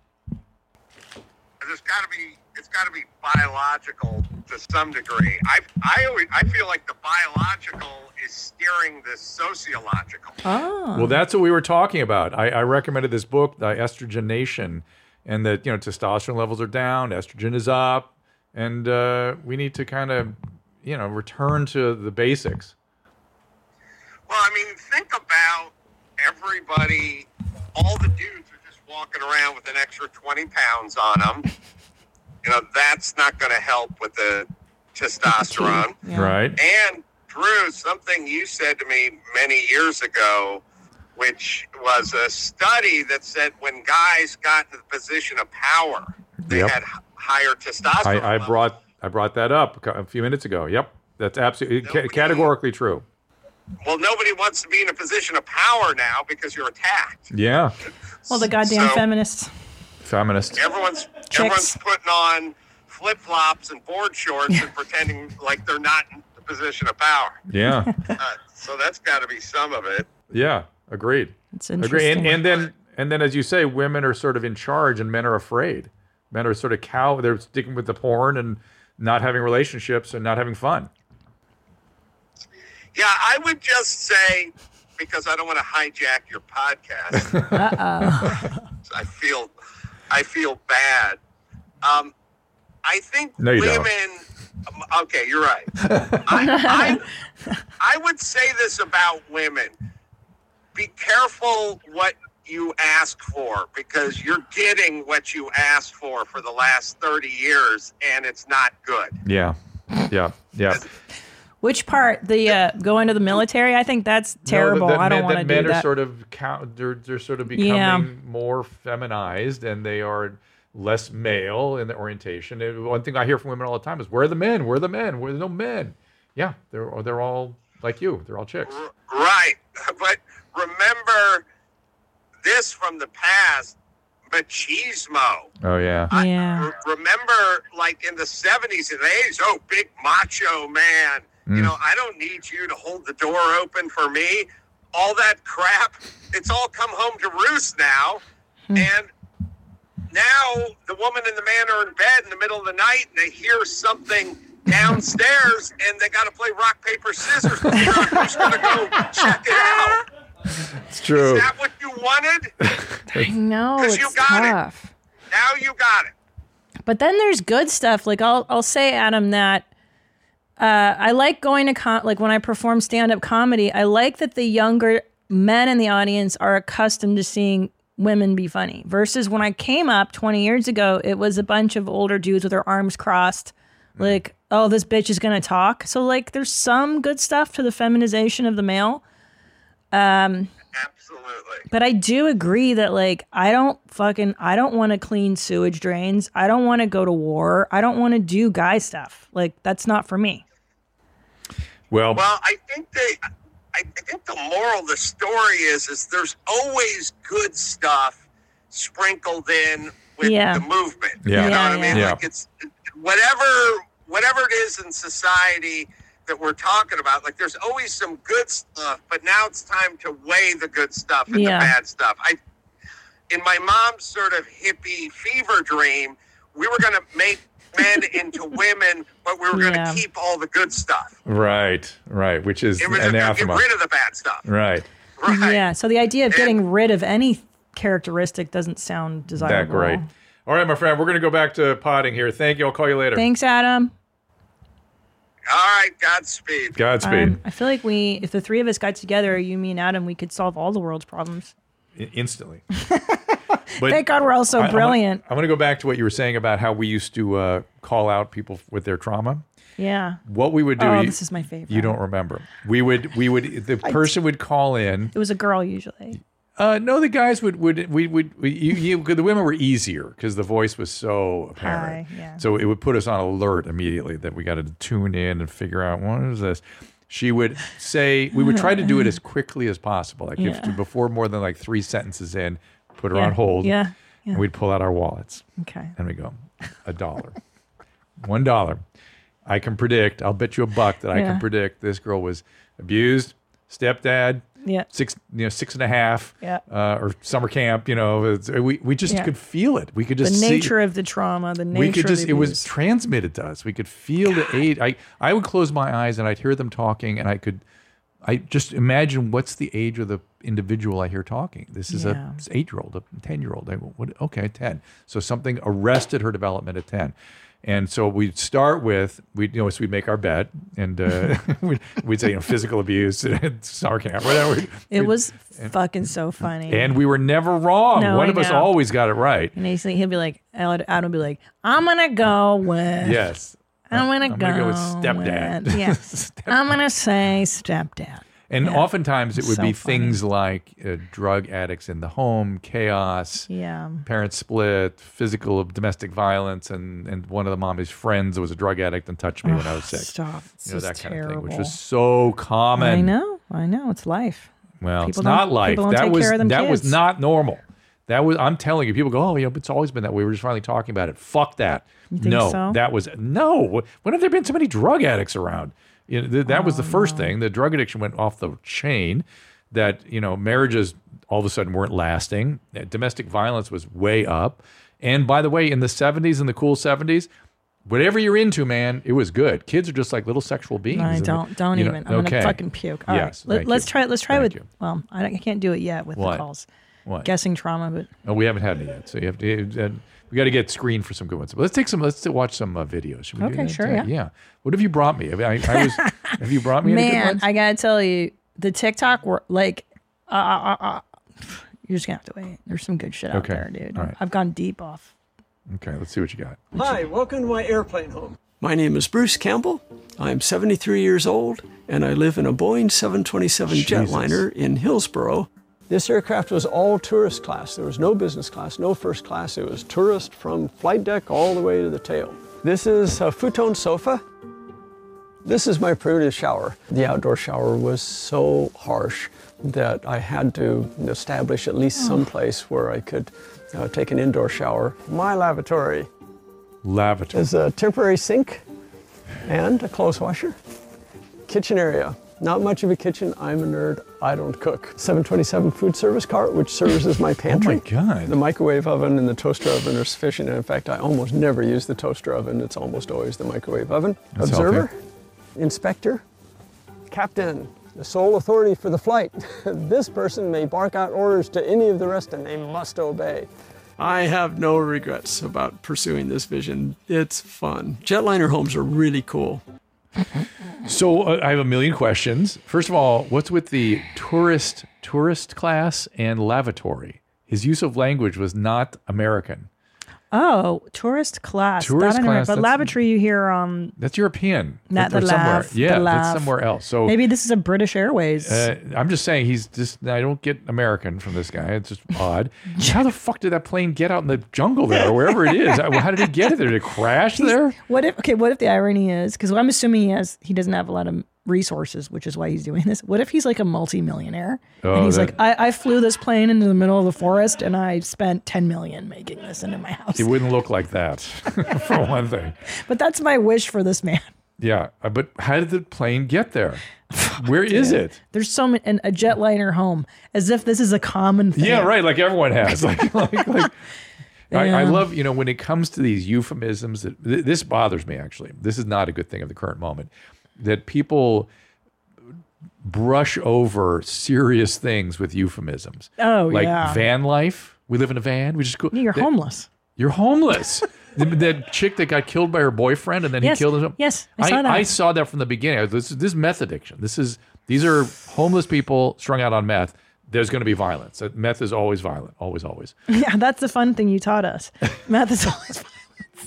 There's got to be. It's got to be biological to some degree. I I always I feel like the biological is steering the sociological. Oh. Well, that's what we were talking about. I, I recommended this book, The Estrogen Nation, and that you know testosterone levels are down, estrogen is up, and uh, we need to kind of you know return to the basics. Well, I mean, think about everybody. All the dudes are just walking around with an extra twenty pounds on them. you know, that's not going to help with the testosterone. Yeah. Right. And Drew, something you said to me many years ago, which was a study that said when guys got into the position of power, they Yep. had h- higher testosterone. I, I levels. brought I brought that up a few minutes ago. Yep, that's absolutely ca- categorically true. Well, nobody wants to be in a position of power now because you're attacked. Yeah, Well, the goddamn So- feminists. feminist. Everyone's Chicks. everyone's putting on flip flops and board shorts and pretending like they're not in the position of power. Yeah, Uh, so that's got to be some of it. yeah, agreed. It's Agreed. interesting. And, and then and then as you say, women are sort of in charge and men are afraid. Men are sort of cow. They're sticking with the porn and not having relationships and not having fun. Yeah, I would just say, because I don't want to hijack your podcast. Uh-oh. I feel, I feel bad. Um, I think No, you don't. women. um, Okay, you're right. I, I, I would say this about women: be careful what you ask for, because you're getting what you asked for for the last thirty years, and it's not good. Yeah, yeah, yeah. Which part? The uh, going to the military? I think that's terrible. No, that I don't men- want to that do men that. are sort of cow- they're they're sort of becoming Yeah. more feminized and they are less male in their orientation. And one thing I hear from women all the time is, "Where are the men? Where are the men? Where are no men?" Yeah, they're they're all like you. They're all chicks. Right, but remember this from the past: machismo. Oh yeah. Yeah. Re- remember, like in the seventies and eighties, oh, big macho man. You know, I don't need you to hold the door open for me. All that crap, it's all come home to roost now. And now the woman and the man are in bed in the middle of the night and they hear something downstairs and they got to play rock, paper, scissors to figure out who's going to go check it out. It's true. Is that what you wanted? I know, 'Cause it's you got it. tough. Now you got it. But then there's good stuff. Like I'll I'll say, Adam, that uh, I like going to com- like when I perform stand up comedy. I like that the younger men in the audience are accustomed to seeing women be funny. Versus when I came up twenty years ago, it was a bunch of older dudes with their arms crossed, like, oh, this bitch is gonna talk. So like, there's some good stuff to the feminization of the male. Um, Absolutely. But I do agree that, like, I don't fucking, I don't want to clean sewage drains. I don't want to go to war. I don't want to do guy stuff. Like, that's not for me. Well, Well, I think they, I think the moral of the story is, is there's always good stuff sprinkled in with Yeah. the movement. Yeah. You know Yeah, what I mean? yeah. Like it's whatever, whatever it is in society that we're talking about. Like there's always some good stuff, but now it's time to weigh the good stuff and Yeah. the bad stuff. I, in my mom's sort of hippie fever dream, we were going to make men into women, but we were going to Yeah. keep all the good stuff. right, right, which is It was going to get anathema. rid of the bad stuff. Right. Right. Yeah. So the idea of And- getting rid of any characteristic doesn't sound desirable. That great. All right, my friend, we're going to go back to potting here. Thank you. I'll call you later. Thanks, Adam. All right. Godspeed. Godspeed. Um, I feel like we, if the three of us got together, you, me, and Adam, we could solve all the world's problems. I- instantly. But Thank God we're all so I- I'm gonna- brilliant. I'm going to go back to what you were saying about how we used to uh, call out people with their trauma. Yeah. What we would do. Oh, you, this is my favorite. You don't remember. We would. We would. The person would call in. It was a girl usually. Uh, no, the guys would would we would we, you, you, the women were easier because the voice was so apparent. High, yeah. So it would put us on alert immediately that we got to tune in and figure out what is this. She would say we would try to do it as quickly as possible, like Yeah. if before more than like three sentences in, put her Yeah, on hold. yeah, yeah. And we'd pull out our wallets. Okay. And we go, a dollar, one dollar. I can predict. I'll bet you a buck that I Yeah. can predict this girl was abused, stepdad. Yeah. Six, you know, six and a half, Yeah. uh, or summer camp. You know, it's, we we just Yeah. could feel it. We could The just see, nature of the trauma, the nature we could just of the it was abuse. transmitted to us. We could feel the age. I I would close my eyes and I'd hear them talking, and I could, I just imagine what's the age of the individual I hear talking. This is Yeah. a eight year old, a ten year old. I go, what? Okay, ten. So something arrested her development at ten. And so we'd start with, we'd, you know, so we'd make our bet, and uh, we'd, we'd say, you know, physical abuse, sarcasm, whatever. It We'd- was and, fucking so funny. and we were never wrong. No, One I of us know. always got it right. And he's, he'll be like, Adam will be like, I'm gonna go with. Yes. I'm gonna, I'm go, gonna go with stepdad. with- yeah. I'm gonna say stepdad. And Yeah. oftentimes it would So be funny. things like uh, drug addicts in the home, chaos, Yeah. parents split, physical domestic violence, and, and one of the mommy's friends was a drug addict and touched me when I was sick. Stop. It's You know, that just kind of thing, which terrible. was so common. I know. I know. It's life. Well, People it's not don't- life. people don't That take was care of them that was kids. not normal. That was I'm telling you, people go, oh, you know, it's always been that way. We're just finally talking about it. Fuck that. You think no, so? that was no. When have there been so many drug addicts around? You know, th- that was the first thing. The drug addiction went off the chain. That, you know, marriages all of a sudden weren't lasting. Uh, Domestic violence was way up. And by the way, in the seventies, in the cool seventies, whatever you're into, man, it was good. Kids are just like little sexual beings. I And, don't. Don't you know, even. I'm okay. gonna fucking puke. All right. Yes, Let, thank let's you. try. Let's try Thank with. you. Well, I, don't, I can't do it yet with What? the calls. What? Guessing trauma, but Oh, we haven't had any yet, so you have to. Uh, we got to get screened for some good ones. But let's take some. Let's watch some uh, videos. Should we do Okay, that? sure, Uh, yeah. Yeah. What have you brought me? I, mean, I, I was. Have you brought me any good man, ones? I gotta tell you, the TikTok were like, uh, uh, uh, you're just gonna have to wait. There's some good shit out Okay. there, dude. All right. I've gone deep off. Okay, let's see what you got. Hi, welcome to my airplane home. My name is Bruce Campbell. I'm seventy-three years old, and I live in a Boeing seven twenty-seven Jesus. jetliner in Hillsboro. This aircraft was all tourist class. There was no business class, no first class. It was tourist from flight deck all the way to the tail. This is a futon sofa. This is my primitive shower. The outdoor shower was so harsh that I had to establish at least some place where I could uh, take an indoor shower. My lavatory Lavatory. is a temporary sink and a clothes washer. Kitchen area. Not much of a kitchen. I'm a nerd. I don't cook. seven twenty-seven food service cart, which serves as my pantry. Oh my God. The microwave oven and the toaster oven are sufficient. And in fact, I almost never use the toaster oven. It's almost always the microwave oven. That's Observer, healthy. inspector, captain, the sole authority for the flight. This person may bark out orders to any of the rest and they must obey. I have no regrets about pursuing this vision. It's fun. Jetliner homes are really cool. So uh, I have a million questions. First of all, what's with the tourist tourist class and lavatory? His use of language was not American. Oh, tourist class. Tourist That I never- class, But that's- lavatory, you hear um. That's European. Not Or the somewhere. lav, the Yeah, that's lav. somewhere else. So Maybe this is a British Airways. Uh, I'm just saying he's just. I don't get American from this guy. It's just odd. How the fuck did that plane get out in the jungle there, or wherever it is? How did it get it there? Did it crash there? What if? Okay, what if the irony is because I'm assuming he has he doesn't have a lot of resources, which is why he's doing this. What if he's like a multimillionaire Oh, and he's that- like, I, I flew this plane into the middle of the forest and I spent ten million making this into my house. He wouldn't look like that, for one thing. But that's my wish for this man. Yeah, uh, but how did the plane get there? Where is it? There's so many and a jetliner home, as if this is a common thing. Yeah, right. Like everyone has. Like, like, like. I, I Yeah. love, you know, when it comes to these euphemisms. That th- this bothers me. Actually, this is not a good thing of the current moment. That people brush over serious things with euphemisms. Oh, like yeah. van life. We live in a van. We just go. You're that- homeless. You're homeless. The- that chick that got killed by her boyfriend and then Yes, he killed himself. yes, I saw that. I saw that from the beginning. I was, this, is- this is meth addiction. This is these are homeless people strung out on meth. There's going to be violence. Uh, Meth is always violent. Always, always. Yeah, that's the fun thing you taught us. Math is always fun.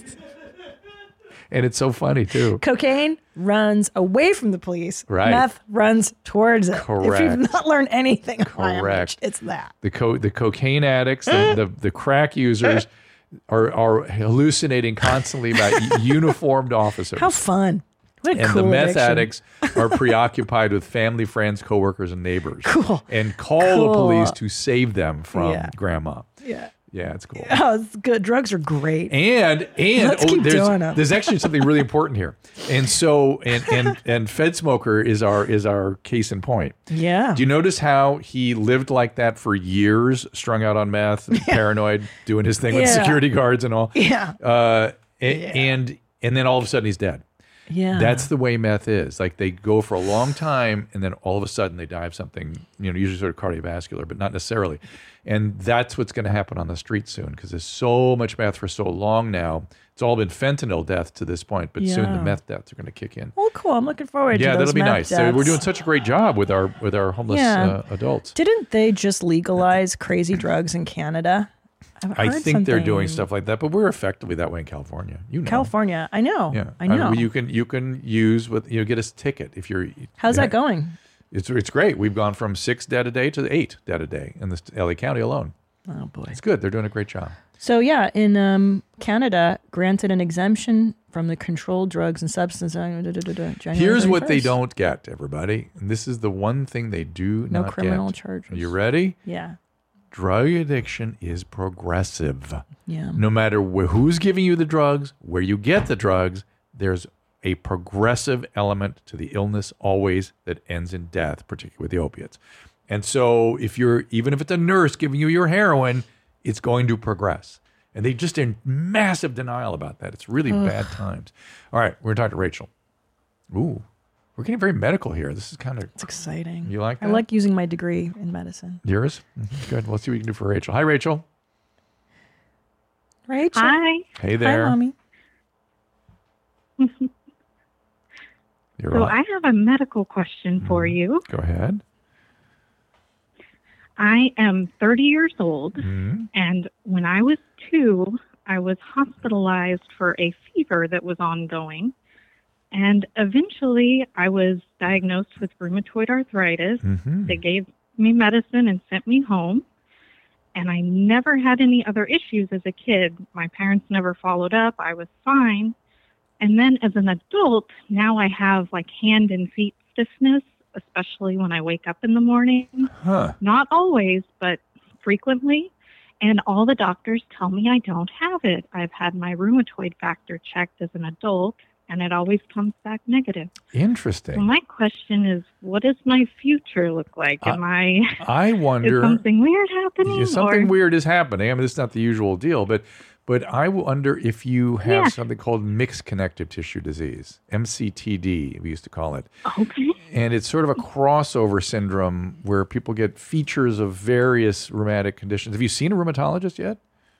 And it's so funny too. Cocaine runs away from the police. Right. Meth runs towards it. If Correct. you've not learned anything, Correct. it's that. The co- the cocaine addicts, the, the, the crack users are, are hallucinating constantly about u- uniformed officers. How fun. What a and cool the meth addiction. addicts are preoccupied with family, friends, coworkers, and neighbors. Cool. And call Cool. the police to save them from Yeah. grandma. Yeah. Yeah, it's cool. Oh, it's good. Drugs are great. And and Let's oh, keep there's doing it. there's actually something really important here. And so and and and Fed Smoker is our is our case in point. Yeah. Do you notice how he lived like that for years, strung out on meth, and paranoid, doing his thing with Yeah. security guards and all? Yeah. Uh, a- and and then all of a sudden he's dead. Yeah. That's the way meth is. Like they go for a long time and then all of a sudden they die of something, you know, usually sort of cardiovascular, but not necessarily. And that's what's going to happen on the street soon because there's so much meth for so long now. It's all been fentanyl death to this point, but soon the Yeah. meth deaths are going to kick in. Well, cool. I'm looking forward to Yeah, those that'll be meth nice. So we're deaths. doing such a great job with our with our homeless Yeah. uh, adults. Didn't they just legalize crazy drugs in Canada? I've I heard think they're doing something. stuff like that, but we're effectively that way in California. You know, California. I know. Yeah, I know. mean, you can you can use with you know, get a ticket if you're. How's that going? It's it's great. We've gone from six dead a day to eight dead a day in this L A County alone. Oh boy, it's good. They're doing a great job. So yeah, in um, Canada, granted an exemption from the Controlled Drugs and Substance Act. da, da, da, da, January Here's what they thirty-first. don't get, everybody. And this is the one thing they do No not criminal get. charges. Are you ready? Yeah. Drug addiction is progressive. Yeah. No matter wh- who's giving you the drugs, where you get the drugs, there's a progressive element to the illness always that ends in death, particularly with the opiates. And so if you're, even if it's a nurse giving you your heroin, it's going to progress. And they just in massive denial about that. It's really Ugh. bad times. All right, we're going to talk to Rachel. Ooh, we're getting very medical here. This is kind of It's exciting. You like I that? like using my degree in medicine. yours. Mhm, Good. Let's see what we can do for Rachel. Hi, Rachel. Rachel. Hi. Hey there. Hi, mommy. You're So on. I have a medical question for you. Go ahead. I am thirty years old, Mhm. and when I was two, I was hospitalized for a fever that was ongoing. And eventually, I was diagnosed with rheumatoid arthritis. Mhm. They gave me medicine and sent me home. And I never had any other issues as a kid. My parents never followed up. I was fine. And then as an adult, now I have like hand and feet stiffness, especially when I wake up in the morning. Huh. Not always, but frequently. And all the doctors tell me I don't have it. I've had my rheumatoid factor checked as an adult, and it always comes back negative. Interesting. So my question is, what does my future look like? Am I, I wonder. is something weird happening? Yeah, something or? weird is happening. I mean, it's not the usual deal, but but I wonder if you have Yeah. something called mixed connective tissue disease, M C T D, we used to call it. Okay. And it's sort of a crossover syndrome where people get features of various rheumatic conditions. Have you seen a rheumatologist yet?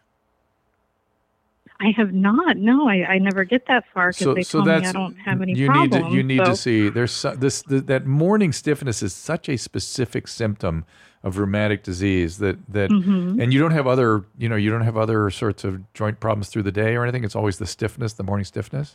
I have not. No, I, I never get that far because they tell me I don't have any you problems. need to you need so. to see there's so, this th- that morning stiffness is such a specific symptom of rheumatic disease that that Mhm. and you don't have other you know you don't have other sorts of joint problems through the day or anything. It's always the stiffness, the morning stiffness.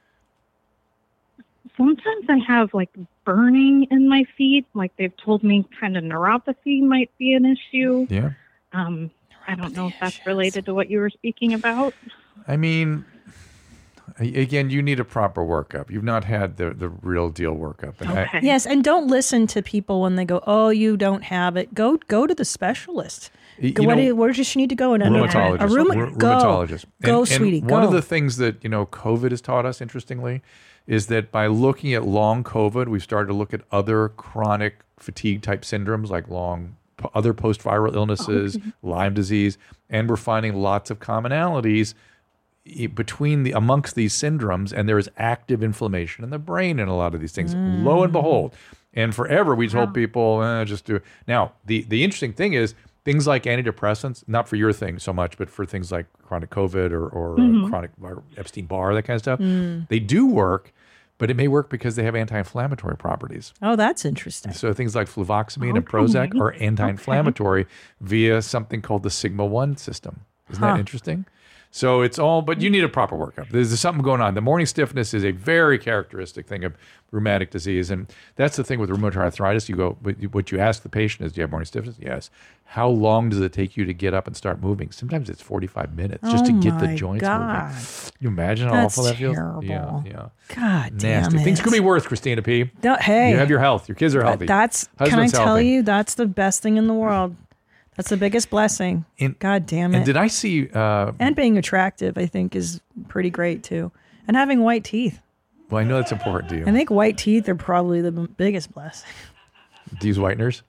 Sometimes I have like burning in my feet. Like they've told me kind of neuropathy might be an issue. Yeah. Um, I don't know if that's related to what you were speaking about. I mean, a- again, you need a proper workup. You've not had the the real deal workup. And I- Yes, and don't listen to people when they go, "Oh, you don't have it." Go go to the specialist. Y- Go, you what know, do you, where does she need to go? And rheumatologist. A rheuma- Rheu- go. rheumatologist. Go, And- and sweetie. One go. of the things that you know COVID has taught us, interestingly, is that by looking at long COVID, we've started to look at other chronic fatigue type syndromes like long p- other post-viral illnesses, Lyme disease, and we're finding lots of commonalities i- between the amongst these syndromes, and there is active inflammation in the brain in a lot of these things. Lo and behold, and forever we told people eh, just do it. Now the the interesting thing is things like antidepressants, not for your thing so much, but for things like chronic COVID or, or Mhm. uh, chronic vir- Epstein-Barr, that kind of stuff, Mm. they do work, but it may work because they have anti-inflammatory properties. Oh, that's interesting. So things like fluvoxamine and Okay. Prozac are anti-inflammatory via something called the sigma one system. Isn't Huh. that interesting? So it's all, but you need a proper workup. There's something going on. The morning stiffness is a very characteristic thing of rheumatic disease. And that's the thing with rheumatoid arthritis. You go, what you- what you ask the patient is, do you have morning stiffness? Yes. How long does it take you to get up and start moving? Sometimes it's forty-five minutes just to Oh get the my joints God. moving. Can you imagine how That's awful that feels? terrible. Yeah, yeah. God damn Nasty. it. Things could be worse, Christina P. No, hey. You have your health. Your kids are healthy. That's can I Husband's tell healthy. you? That's the best thing in the world. That's the biggest blessing. And- God damn it. And did I see? Uh, And being attractive, I think, is pretty great too. And having white teeth. well, I know that's important to you. I think white teeth are probably the b- biggest blessing. Do you use whiteners?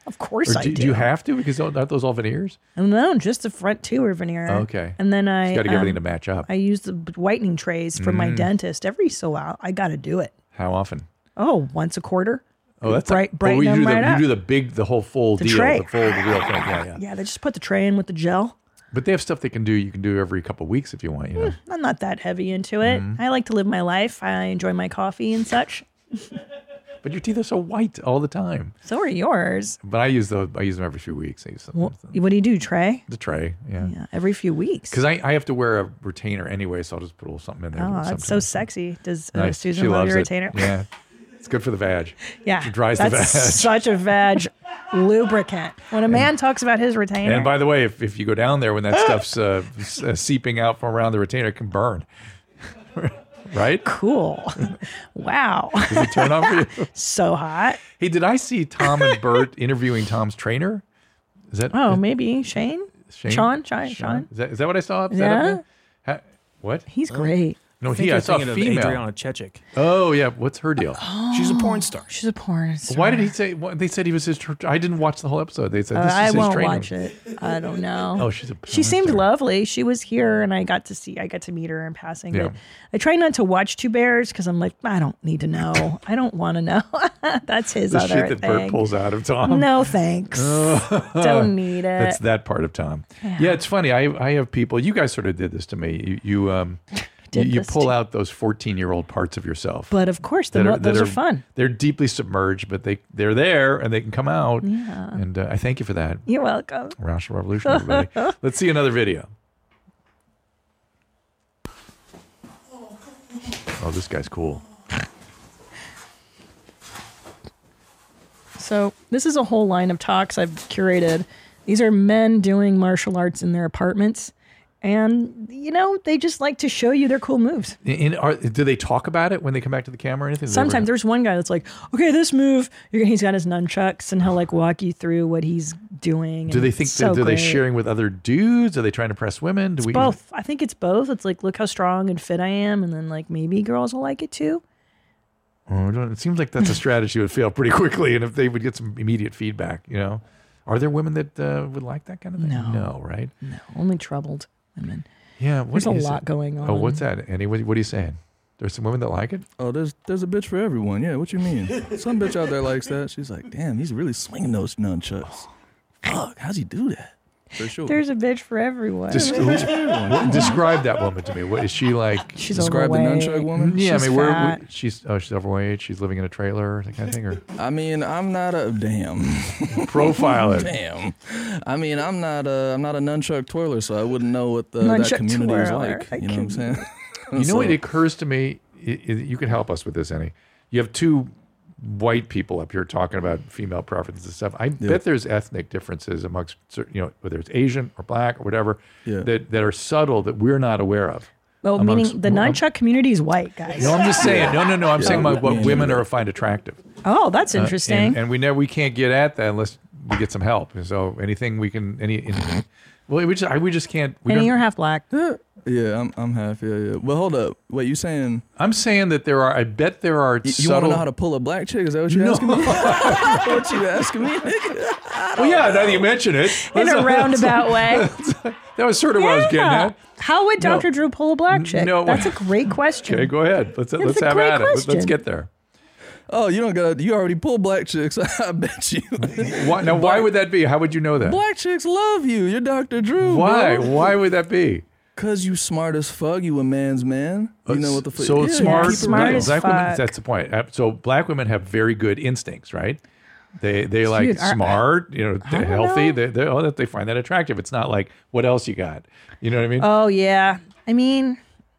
Of course Or I do, do. do you have to? Because aren't those all veneers? No, just the front two are veneer. Okay. And then I You got to get um, everything to match up. I use the whitening trays from my Mm. dentist every so while. I got to do it. How often? Oh, once a quarter. Oh, that's bright, a, brighten oh, you them do the, right You up. do the big, the whole full The deal, tray. the full the real thing. Yeah, yeah. Yeah, they just put the tray in with the gel. But they have stuff they can do. You can do every couple of weeks if you want. You know. I'm not that heavy into it. Mhm. I like to live my life. I enjoy my coffee and such. But your teeth are so white all the time. So are yours. But I use those. I use them every few weeks. I use them, Well, what do you do, tray? the tray. Yeah. Yeah, every few weeks. Because I, I have to wear a retainer anyway, so I'll just put a little something in there. Oh, that's so sometimes. sexy. Does uh, Nice. Susan She love loves your it. retainer? Yeah. It's good for the vag. Yeah. It dries that's the vag. such a vag lubricant. When a man talks about his retainer. And by the way, if, if you go down there when that stuff's uh, s- uh, seeping out from around the retainer, it can burn. Right? Cool. Wow. Does it turn on for you? So hot. Hey, did I see Tom and Bert interviewing Tom's trainer? Is that Oh, maybe Shane? Shane? Sean? Sean? Sean? Is that, is that what I saw? Is that Yeah. up there? Ha- what? He's great. No, I think he. I you're saw a thinking of female. Adriana Chechik. Oh yeah, what's her deal? She's a porn star. She's a porn star. Why did he say? What, they said he was his. tr- I didn't watch the whole episode. They said Uh, this is I his won't trainer. watch it. I don't know. Oh, she's a She porn seemed star. lovely. She was here, and I got to see. I got to meet her in passing. Yeah. But I try not to watch Two Bears because I'm like, I don't need to know. I don't want to know. That's his The other shit that thing. Bert pulls out of Tom. No thanks. Don't need it. That's that part of Tom. Yeah, it's funny. I I have people. You guys sort of did this to me. You you um. You, Did you this pull to- out those fourteen-year-old parts of yourself. But of course, the that mo- those that are fun. They're deeply submerged, but they they're there and they can come out. Yeah. And uh, I thank you for that. You're welcome. Rational Revolution, everybody. Let's see another video. Oh, this guy's cool. So this is a whole line of talks I've curated. These are men doing martial arts in their apartments. And, you know, they just like to show you their cool moves. In, are, do they talk about it when they come back to the camera or anything? Do they ever- Sometimes there's one guy that's like, okay, this move, you're- he's got his nunchucks and he'll like walk you through what he's doing. Do and they it's think? so that, are they great. sharing with other dudes? Are they trying to impress women? Do It's we? both. I think it's both. It's like, look how strong and fit I am. And then like maybe girls will like it too. Oh, I don't- it seems like that's a strategy that would fail pretty quickly, and if they would get some immediate feedback, you know, are there women that uh, would like that kind of thing? No. no, right? No, only troubled women. Yeah, what There's a is lot it? going on. Oh, what's that? Annie, what, what are you saying? There's some women that like it. Oh, there's there's a bitch for everyone. Yeah, what you mean? Some bitch out there likes that. She's like, damn, he's really swinging those nunchucks. Fuck, how's he do that? For sure. There's a bitch for everyone. Des- what- describe that woman to me. What is she like? She's Describe the overweight. nunchuck woman? Yeah, She's I mean, where, fat. where she's oh she's overweight. She's living in a trailer, that kind of thing, or I mean, I'm not a damn. profile it. Damn. I mean, I'm not a I'm not a nunchuck twirler, so I wouldn't know what the, that Nunchuck community is twirler. like. I You know what I'm saying? You know So- what occurs to me? I- I- you can help us with this, Annie. You have two white people up here talking about female preferences and stuff. I Yeah. bet there's ethnic differences amongst, cer- you know, whether it's Asian or black or whatever, Yeah. that, that are subtle that we're not aware of. Well, amongst- meaning the nunchuck community is white, guys. No, I'm just saying. No, no, no. I'm Yeah, saying about what yeah. women are find attractive. Oh, that's Uh, interesting. and, and we know we can't get at that unless we get some help. And so anything we can, any, any well, we just, I, we just can't. We Penny, don't, you're half black. Yeah, I'm I'm half. Yeah, yeah. Well, hold up. Wait, you saying I'm saying that there are. I bet there are y- you want to subtle. know how to pull a black chick? Is that what you No. asking me? what you asking me? nigga? well, yeah. Now that you mention it, In a roundabout way. that was sort of what I was getting Yeah. at. How would No. Doctor Drew pull a black chick? No. That's a great question. Okay, go ahead. Let's let's a have great at it. Let's, let's question. get there. Oh, you don't got. You already pull black chicks. I bet you. Why, now, why would that be? How would you know that? Black chicks love you. You're Doctor Drew. Why? Bro. Why would that be? Cause you smart as fuck. You a man's man. You know what the fuck? So yeah, smart. keep it smart real. as black women. fuck. That's the point. Uh, So black women have very good instincts, right? They they like Dude, are- smart. You know, they're don't healthy. know. They they oh, that they find that attractive. It's not like what else you got. You know what I mean? Oh yeah. I mean,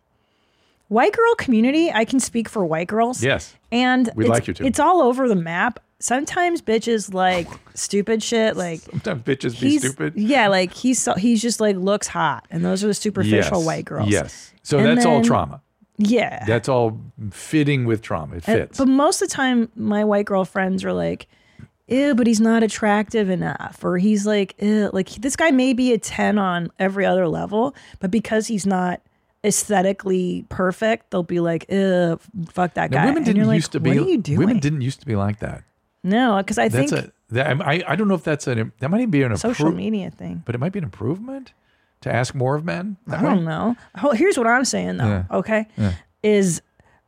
white girl community. I can speak for white girls. yes. And We'd it's, like you to. It's all over the map. Sometimes bitches like stupid shit. Like Sometimes bitches be he's stupid. yeah. Like he's so, he's just like looks hot, and those are the superficial Yes. white girls. Yes. So And that's all then- trauma. Yeah. That's all fitting with trauma. It And- fits. but most of the time, my white girl friends are like, ew, but he's not attractive enough. Or he's like, ew, like this guy may be a ten on every other level, but because he's not aesthetically perfect, they'll be like, ew, fuck that Now, guy. women And didn't you're like, used to be. what are you doing? Women didn't used to be like that. No, because I That's think a That, I I don't know if that's an that might even be an Social appro- media thing. but it might be an improvement to ask more of men. I don't know. Oh, here's what I'm saying though. Yeah. Okay, Yeah. is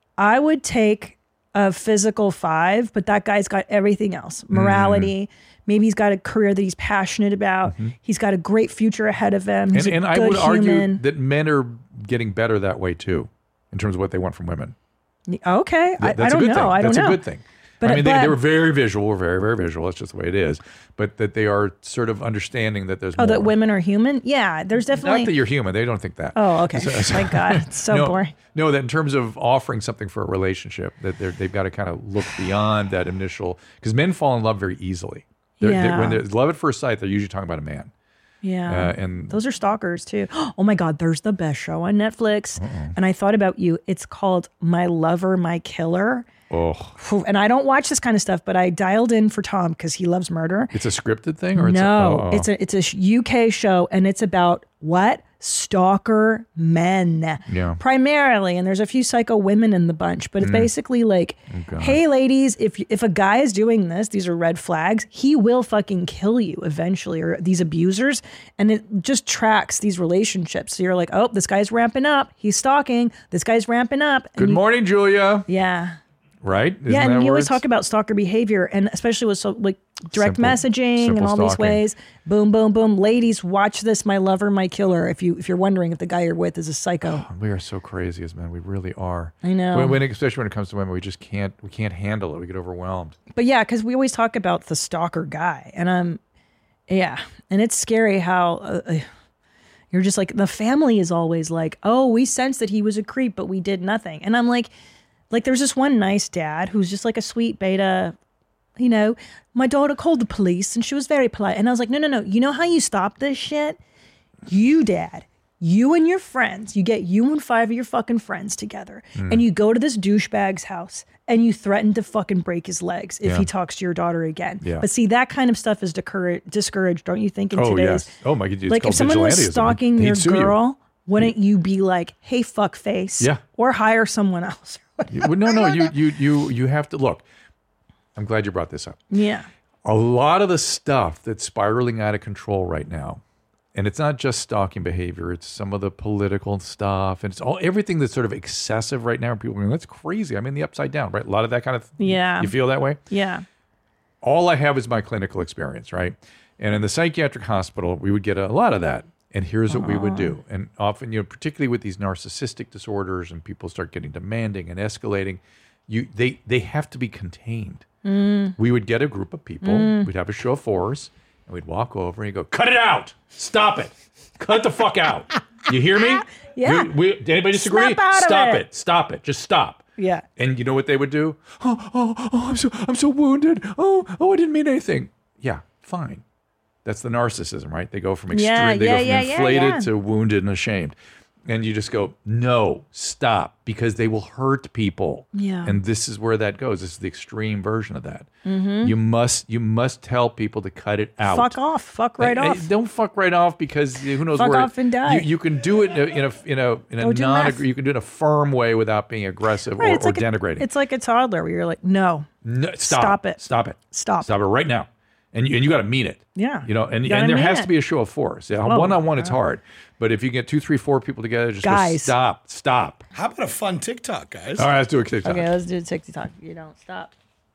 I would take a physical five, but that guy's got everything else: morality. Maybe he's got a career that he's passionate about. He's got a great future ahead of him. He's And, and a I good would argue human. that men are getting better that way too, in terms of what they want from women. Okay, I, I That's a don't good know. thing. I don't That's know. a good thing. But- I mean, they, but- they were very visual, very, very visual. That's just the way it is. But that they are sort of understanding that there's Oh, more. that women are human? Yeah, there's definitely. Not that you're human. They don't think that. Oh, okay. So- so- My God, it's so no, boring. No, that in terms of offering something for a relationship, that they're, they've got to kind of look beyond that initial. Because men fall in love very easily. They're, they're- Yeah. when there's love at first sight, they're usually talking about a man. Yeah. Uh, and those are stalkers too. Oh my God, there's the best show on Netflix. And I thought about you. It's called My Lover, My Killer. oh, And I don't watch this kind of stuff, but I dialed in for Tom because he loves murder. it's a scripted thing, or it's no, a, oh, oh. it's a it's a U K show, and it's about what stalker men, Yeah. primarily. And there's a few psycho women in the bunch, but it's Mm. basically like, Oh, God. hey, ladies, if if a guy is doing this, these are red flags. He will fucking kill you eventually, or these abusers, and it just tracks these relationships. So you're like, oh, this guy's ramping up. He's stalking. This guy's ramping up. And Good you- morning, Julia. Yeah. Right? Isn't yeah, that and you always words? talk about stalker behavior, and especially with so like direct Simple- messaging and simple all these stalking. ways. Boom, boom, boom. Ladies, watch this. My lover, my killer. If you if you're wondering if the guy you're with is a psycho, We are so crazy as men. We really are. I know. When, when especially when it comes to women, we just can't. We can't handle it. We get overwhelmed. but yeah, because we always talk about the stalker guy, and um, yeah, and it's scary how. Uh, uh, you're just like, the family is always like, oh, we sensed that he was a creep, but we did nothing. And I'm like, like there's this one nice dad who's just like a sweet beta, you know, my daughter called the police and she was very polite. And I was like, no, no, no. You know how you stop this shit? You, dad, you and your friends, you get you and five of your fucking friends together Mm. and you go to this douchebag's house and you threaten to fucking break his legs if Yeah. he talks to your daughter again. Yeah. But see, that kind of stuff is discourage, discouraged, don't you think, in Oh, today's... yes. Oh, my God, it's like called if someone was vigilantism. stalking They'd your sue you. girl, wouldn't you be like, hey, fuck face? Yeah. Or hire someone else? You- well, no, no. You, you, you, you have to look. I'm glad you brought this up. Yeah. A lot of the stuff that's spiraling out of control right now, and it's not just stalking behavior, it's some of the political stuff, and it's all everything that's sort of excessive right now. People are going, that's crazy. I'm in the upside down, right? A lot of that kind of Yeah. You feel that way? Yeah. All I have is my clinical experience, right? And in the psychiatric hospital, we would get a lot of that. And here's what we would do. And often, you know, particularly with these narcissistic disorders and people start getting demanding and escalating, you they they have to be contained. Mm. We would get a group of people, Mm. we'd have a show of force, and we'd walk over and you go, cut it out. Stop it. Cut the fuck out. You hear me? Yeah. We, we, did anybody disagree? Snap out of Stop it. it. Stop it. Just stop. Yeah. And you know what they would do? Oh, oh, oh, I'm so I'm so wounded. Oh, oh, I didn't mean anything. Yeah, fine. That's the narcissism, right? They go from extreme, Yeah, they yeah, go from yeah, yeah, inflated yeah. to wounded and ashamed. And you just go, no, stop, because they will hurt people. Yeah. And this is where that goes. This is the extreme version of that. Mhm. You must you must tell people to cut it out. Fuck off. Fuck right Hey, hey, off. Don't fuck right off, because who knows Fuck where off and die. You, you can do it in a in a in a, in a Go do non meth. you can do it in a firm way without being aggressive Right, or, it's or like a- denigrating. It's like a toddler where you're like, no. No, stop. Stop it. Stop it. Stop. Stop it right now. And you, and you got to mean it. Yeah. You know, and, You gotta and there mean has it. to be a show of force. Yeah, Oh, one on one, it's uh, hard. But if you get two, three, four people together, just go, Guys. stop, stop. How about a fun TikTok, guys? All right, let's do a TikTok. Okay, let's do TikTok. You don't stop.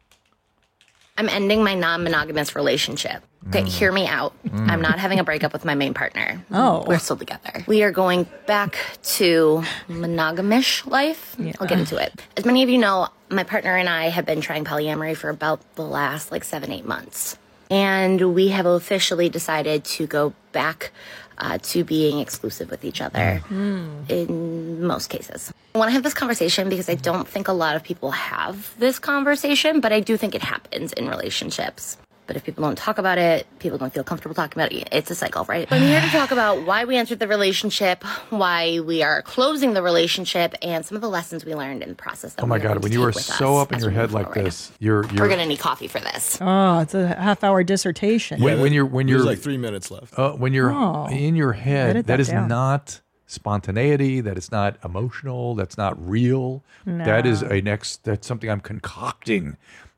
I'm ending my non-monogamous relationship. Okay, Mm. hear me out. Mm. I'm not having a breakup with my main partner. Oh. We're still together. We are going back to monogamish life. I'll get into it. As many of you know, my partner and I have been trying polyamory for about the last like seven, eight months. And we have officially decided to go back uh, to being exclusive with each other in most cases. I want to have this conversation because I don't think a lot of people have this conversation, but I do think it happens in relationships. But if people don't talk about it, people don't feel comfortable talking about it. It's a cycle, right? I'm here to talk about why we entered the relationship, why we are closing the relationship, and some of the lessons we learned in the process. That Oh my we're going God, to when you are take with so us up in as your we head move like forward. this, you're you're We're going to need coffee for this. Oh, it's a half hour dissertation. when, when you're when There's you're like three minutes left. Uh, when you're Oh. in your head, Edit that that is down. not spontaneity. That is not emotional. That's not real. That is No. a next. That's something I'm concocting.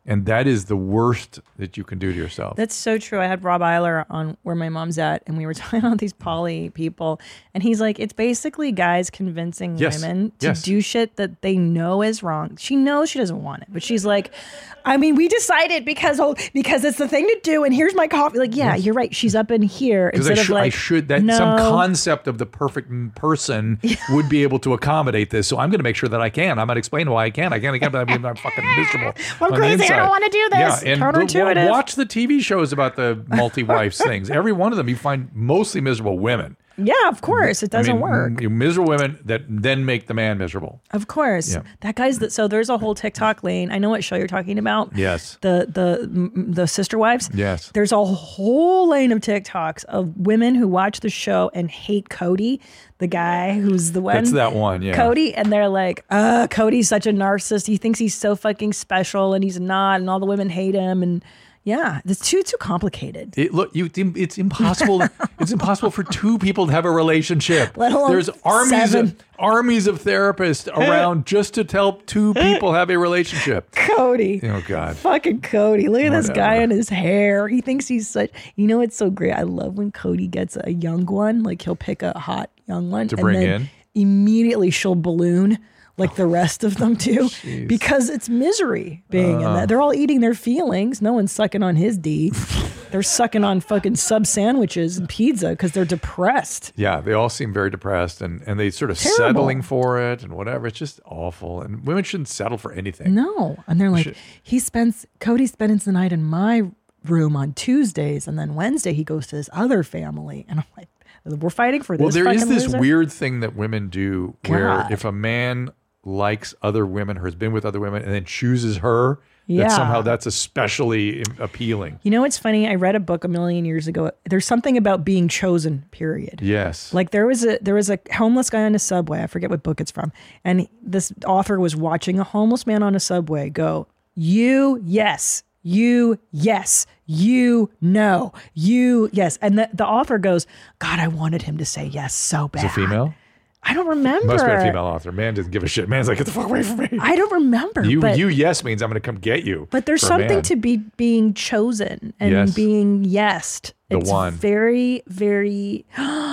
And that is the worst that you can do to yourself. That's so true. I had Rob Eiler on Where My Mom's At, and we were talking about these poly people, and he's like, it's basically guys convincing Yes. women to Yes. do shit that they know is wrong. She knows she doesn't want it, but she's like, I mean, we decided because oh, because it's the thing to do, and here's my coffee. Like, yeah, you're right. She's up in here Because I, instead should, of like, I should, that no. some concept of the perfect m- person would be able to accommodate this. So I'm going to make sure that I can. I'm going to explain why I can. I can't, I can't, but I'm fucking miserable. I'm on the crazy. I inside. don't want to do this. Yeah, and Counterintuitive. w- watch the T V shows about the multi-wives things. Every one of them, you find mostly miserable women. Yeah, of course. It doesn't I mean, work. m- Miserable women that then make the man miserable. Of course. Yeah. That guy's that. So there's a whole TikTok lane. I know what show you're talking about. Yes. The the m- the sister wives. Yes. There's a whole lane of TikToks of women who watch the show and hate Cody, the guy who's the one. That's that one, yeah. Cody, and they're like, uh, Cody's such a narcissist. He thinks he's so fucking special, and he's not, and all the women hate him, and yeah, it's too too complicated. It, look, you. It's impossible. It's impossible for two people to have a relationship. Let alone There's armies seven. of armies of therapists around just to help two people have a relationship. Cody. Oh God. Fucking Cody. Look at this guy Whatever. and his hair. He thinks he's such, you know, it's so great. I love when Cody gets a young one. Like he'll pick a hot young one To and bring then in? immediately she'll balloon like the rest of them do Jeez. because it's misery being in Uh. that. They're all eating their feelings. No one's sucking on his D. They're sucking on fucking sub sandwiches and pizza because they're depressed. Yeah, they all seem very depressed and, and they sort of Terrible. settling for it and whatever. It's just awful. And women shouldn't settle for anything. No. And they're like, should- he spends, Cody spends the night in my room on Tuesdays, and then Wednesday he goes to his other family. And I'm like, we're fighting for this. Well, there is fucking this loser. weird thing that women do where God. if a man likes other women or has been with other women and then chooses her, Yeah. that somehow that's especially im- appealing. You know what's funny? I read a book a million years ago. There's something about being chosen, period. Yes. Like there was a there was a homeless guy on a subway. I forget what book it's from. And this author was watching a homeless man on a subway go, you, yes, you, yes, you, no, you, yes. And the, the author goes, God, I wanted him to say yes so bad. Is it female? I don't remember. Must be a female author. Man doesn't give a shit. Man's like, get the fuck away from me. I don't remember. You, but, you yes means I'm going to come get you. But there's for a something man. to be being chosen and Yes. being yesed. The it's one. very, very,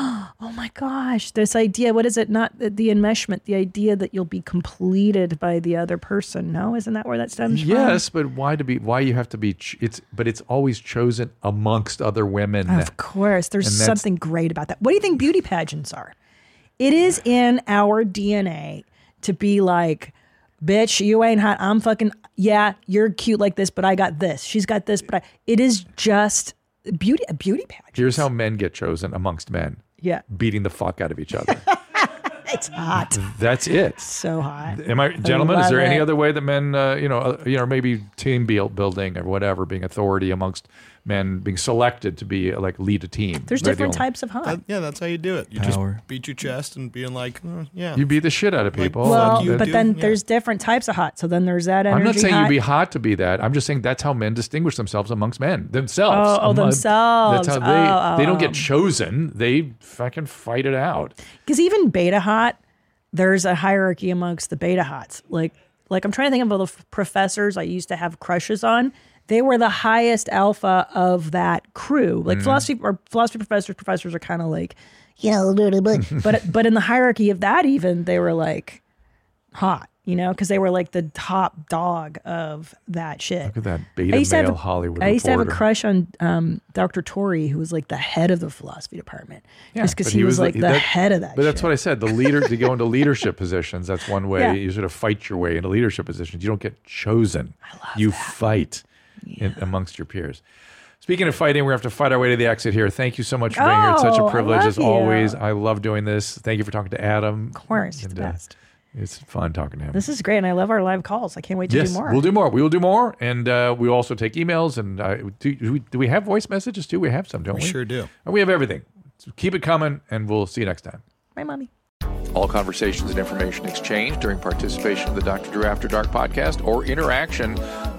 oh my gosh, this idea, what is it? Not the, the enmeshment, the idea that you'll be completed by the other person. No, isn't that where that stems from? Yes, but why to be? Why you have to be? Ch- it's but it's always chosen amongst other women. Of course. There's And that's- something great about that. What do you think beauty pageants are? It is in our D N A to be like, bitch, you ain't hot. I'm fucking, yeah, you're cute like this, but I got this. She's got this, but I, it is just beauty, a beauty pageant. Here's how men get chosen amongst men: Yeah. beating the fuck out of each other. It's hot. That's it. So hot. Am I, gentlemen? Is love there any it. other way that men, uh, you know, uh, you know, maybe team build, building or whatever, being authority amongst men, being selected to be uh, like lead a team? There's They're the different only- types of hot. That- yeah, that's how you do it. You Power. just beat your chest and being like, oh, yeah. You beat the shit out of Like, people. well, fuck you, but dude. then Yeah. there's different types of hot. So then there's that energy I'm not saying hot. you'd be hot to be that. I'm just saying that's how men distinguish themselves amongst men themselves. Oh, oh, Among- themselves. That's how Oh, they oh, they don't oh. get chosen. They fucking fight it out. Because even beta hot, there's a hierarchy amongst the beta hots. Like, like I'm trying to think of all the f- professors I used to have crushes on. They were the highest alpha of that crew. Like Mhm. philosophy or philosophy professors, professors are kind of like, you know, but but in the hierarchy of that, even they were like hot, you know, because they were like the top dog of that shit. Look at that I beta used to have male a- Hollywood I used to have a reporter. crush on um, Doctor Torrey, who was like the head of the philosophy department, just because but he, was like the that- head of that. But that's what I said. The leader to go into leadership positions. That's one way. Yeah. You sort of fight your way into leadership positions. You don't get chosen. I love you fight in, amongst your peers. Speaking of fighting, we're going to have to fight our way to the exit here. Thank you so much for being here. It's such Oh, a I privilege love as you. always. I love doing this. Thank you for talking to Adam. Of course, he's the best. It's fun talking to him. This is great, and I love our live calls. I can't wait to yes, do more. we'll do more. We will do more, and uh, we also take emails. And uh, do, do, we, do we have voice messages too? We have some, don't we? We sure do. And we have everything. So keep it coming, and we'll see you next time. Bye, mommy. All conversations and information exchanged during participation in the Doctor Drew After Dark podcast or interaction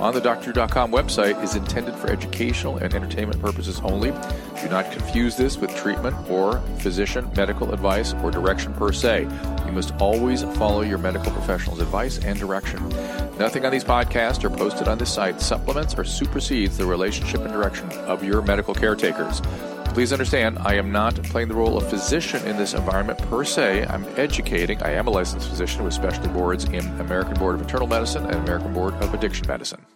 on the doctor dot com website is intended for educational and entertainment purposes only. Do not confuse this with treatment or physician medical advice or direction per se. You must always follow your medical professional's advice and direction. Nothing on these podcasts or posted on this site supplements or supersedes the relationship and direction of your medical caretakers. Please understand, I am not playing the role of physician in this environment per se. I'm educating. I am a licensed physician with specialty boards in American Board of Internal Medicine and American Board of Addiction Medicine.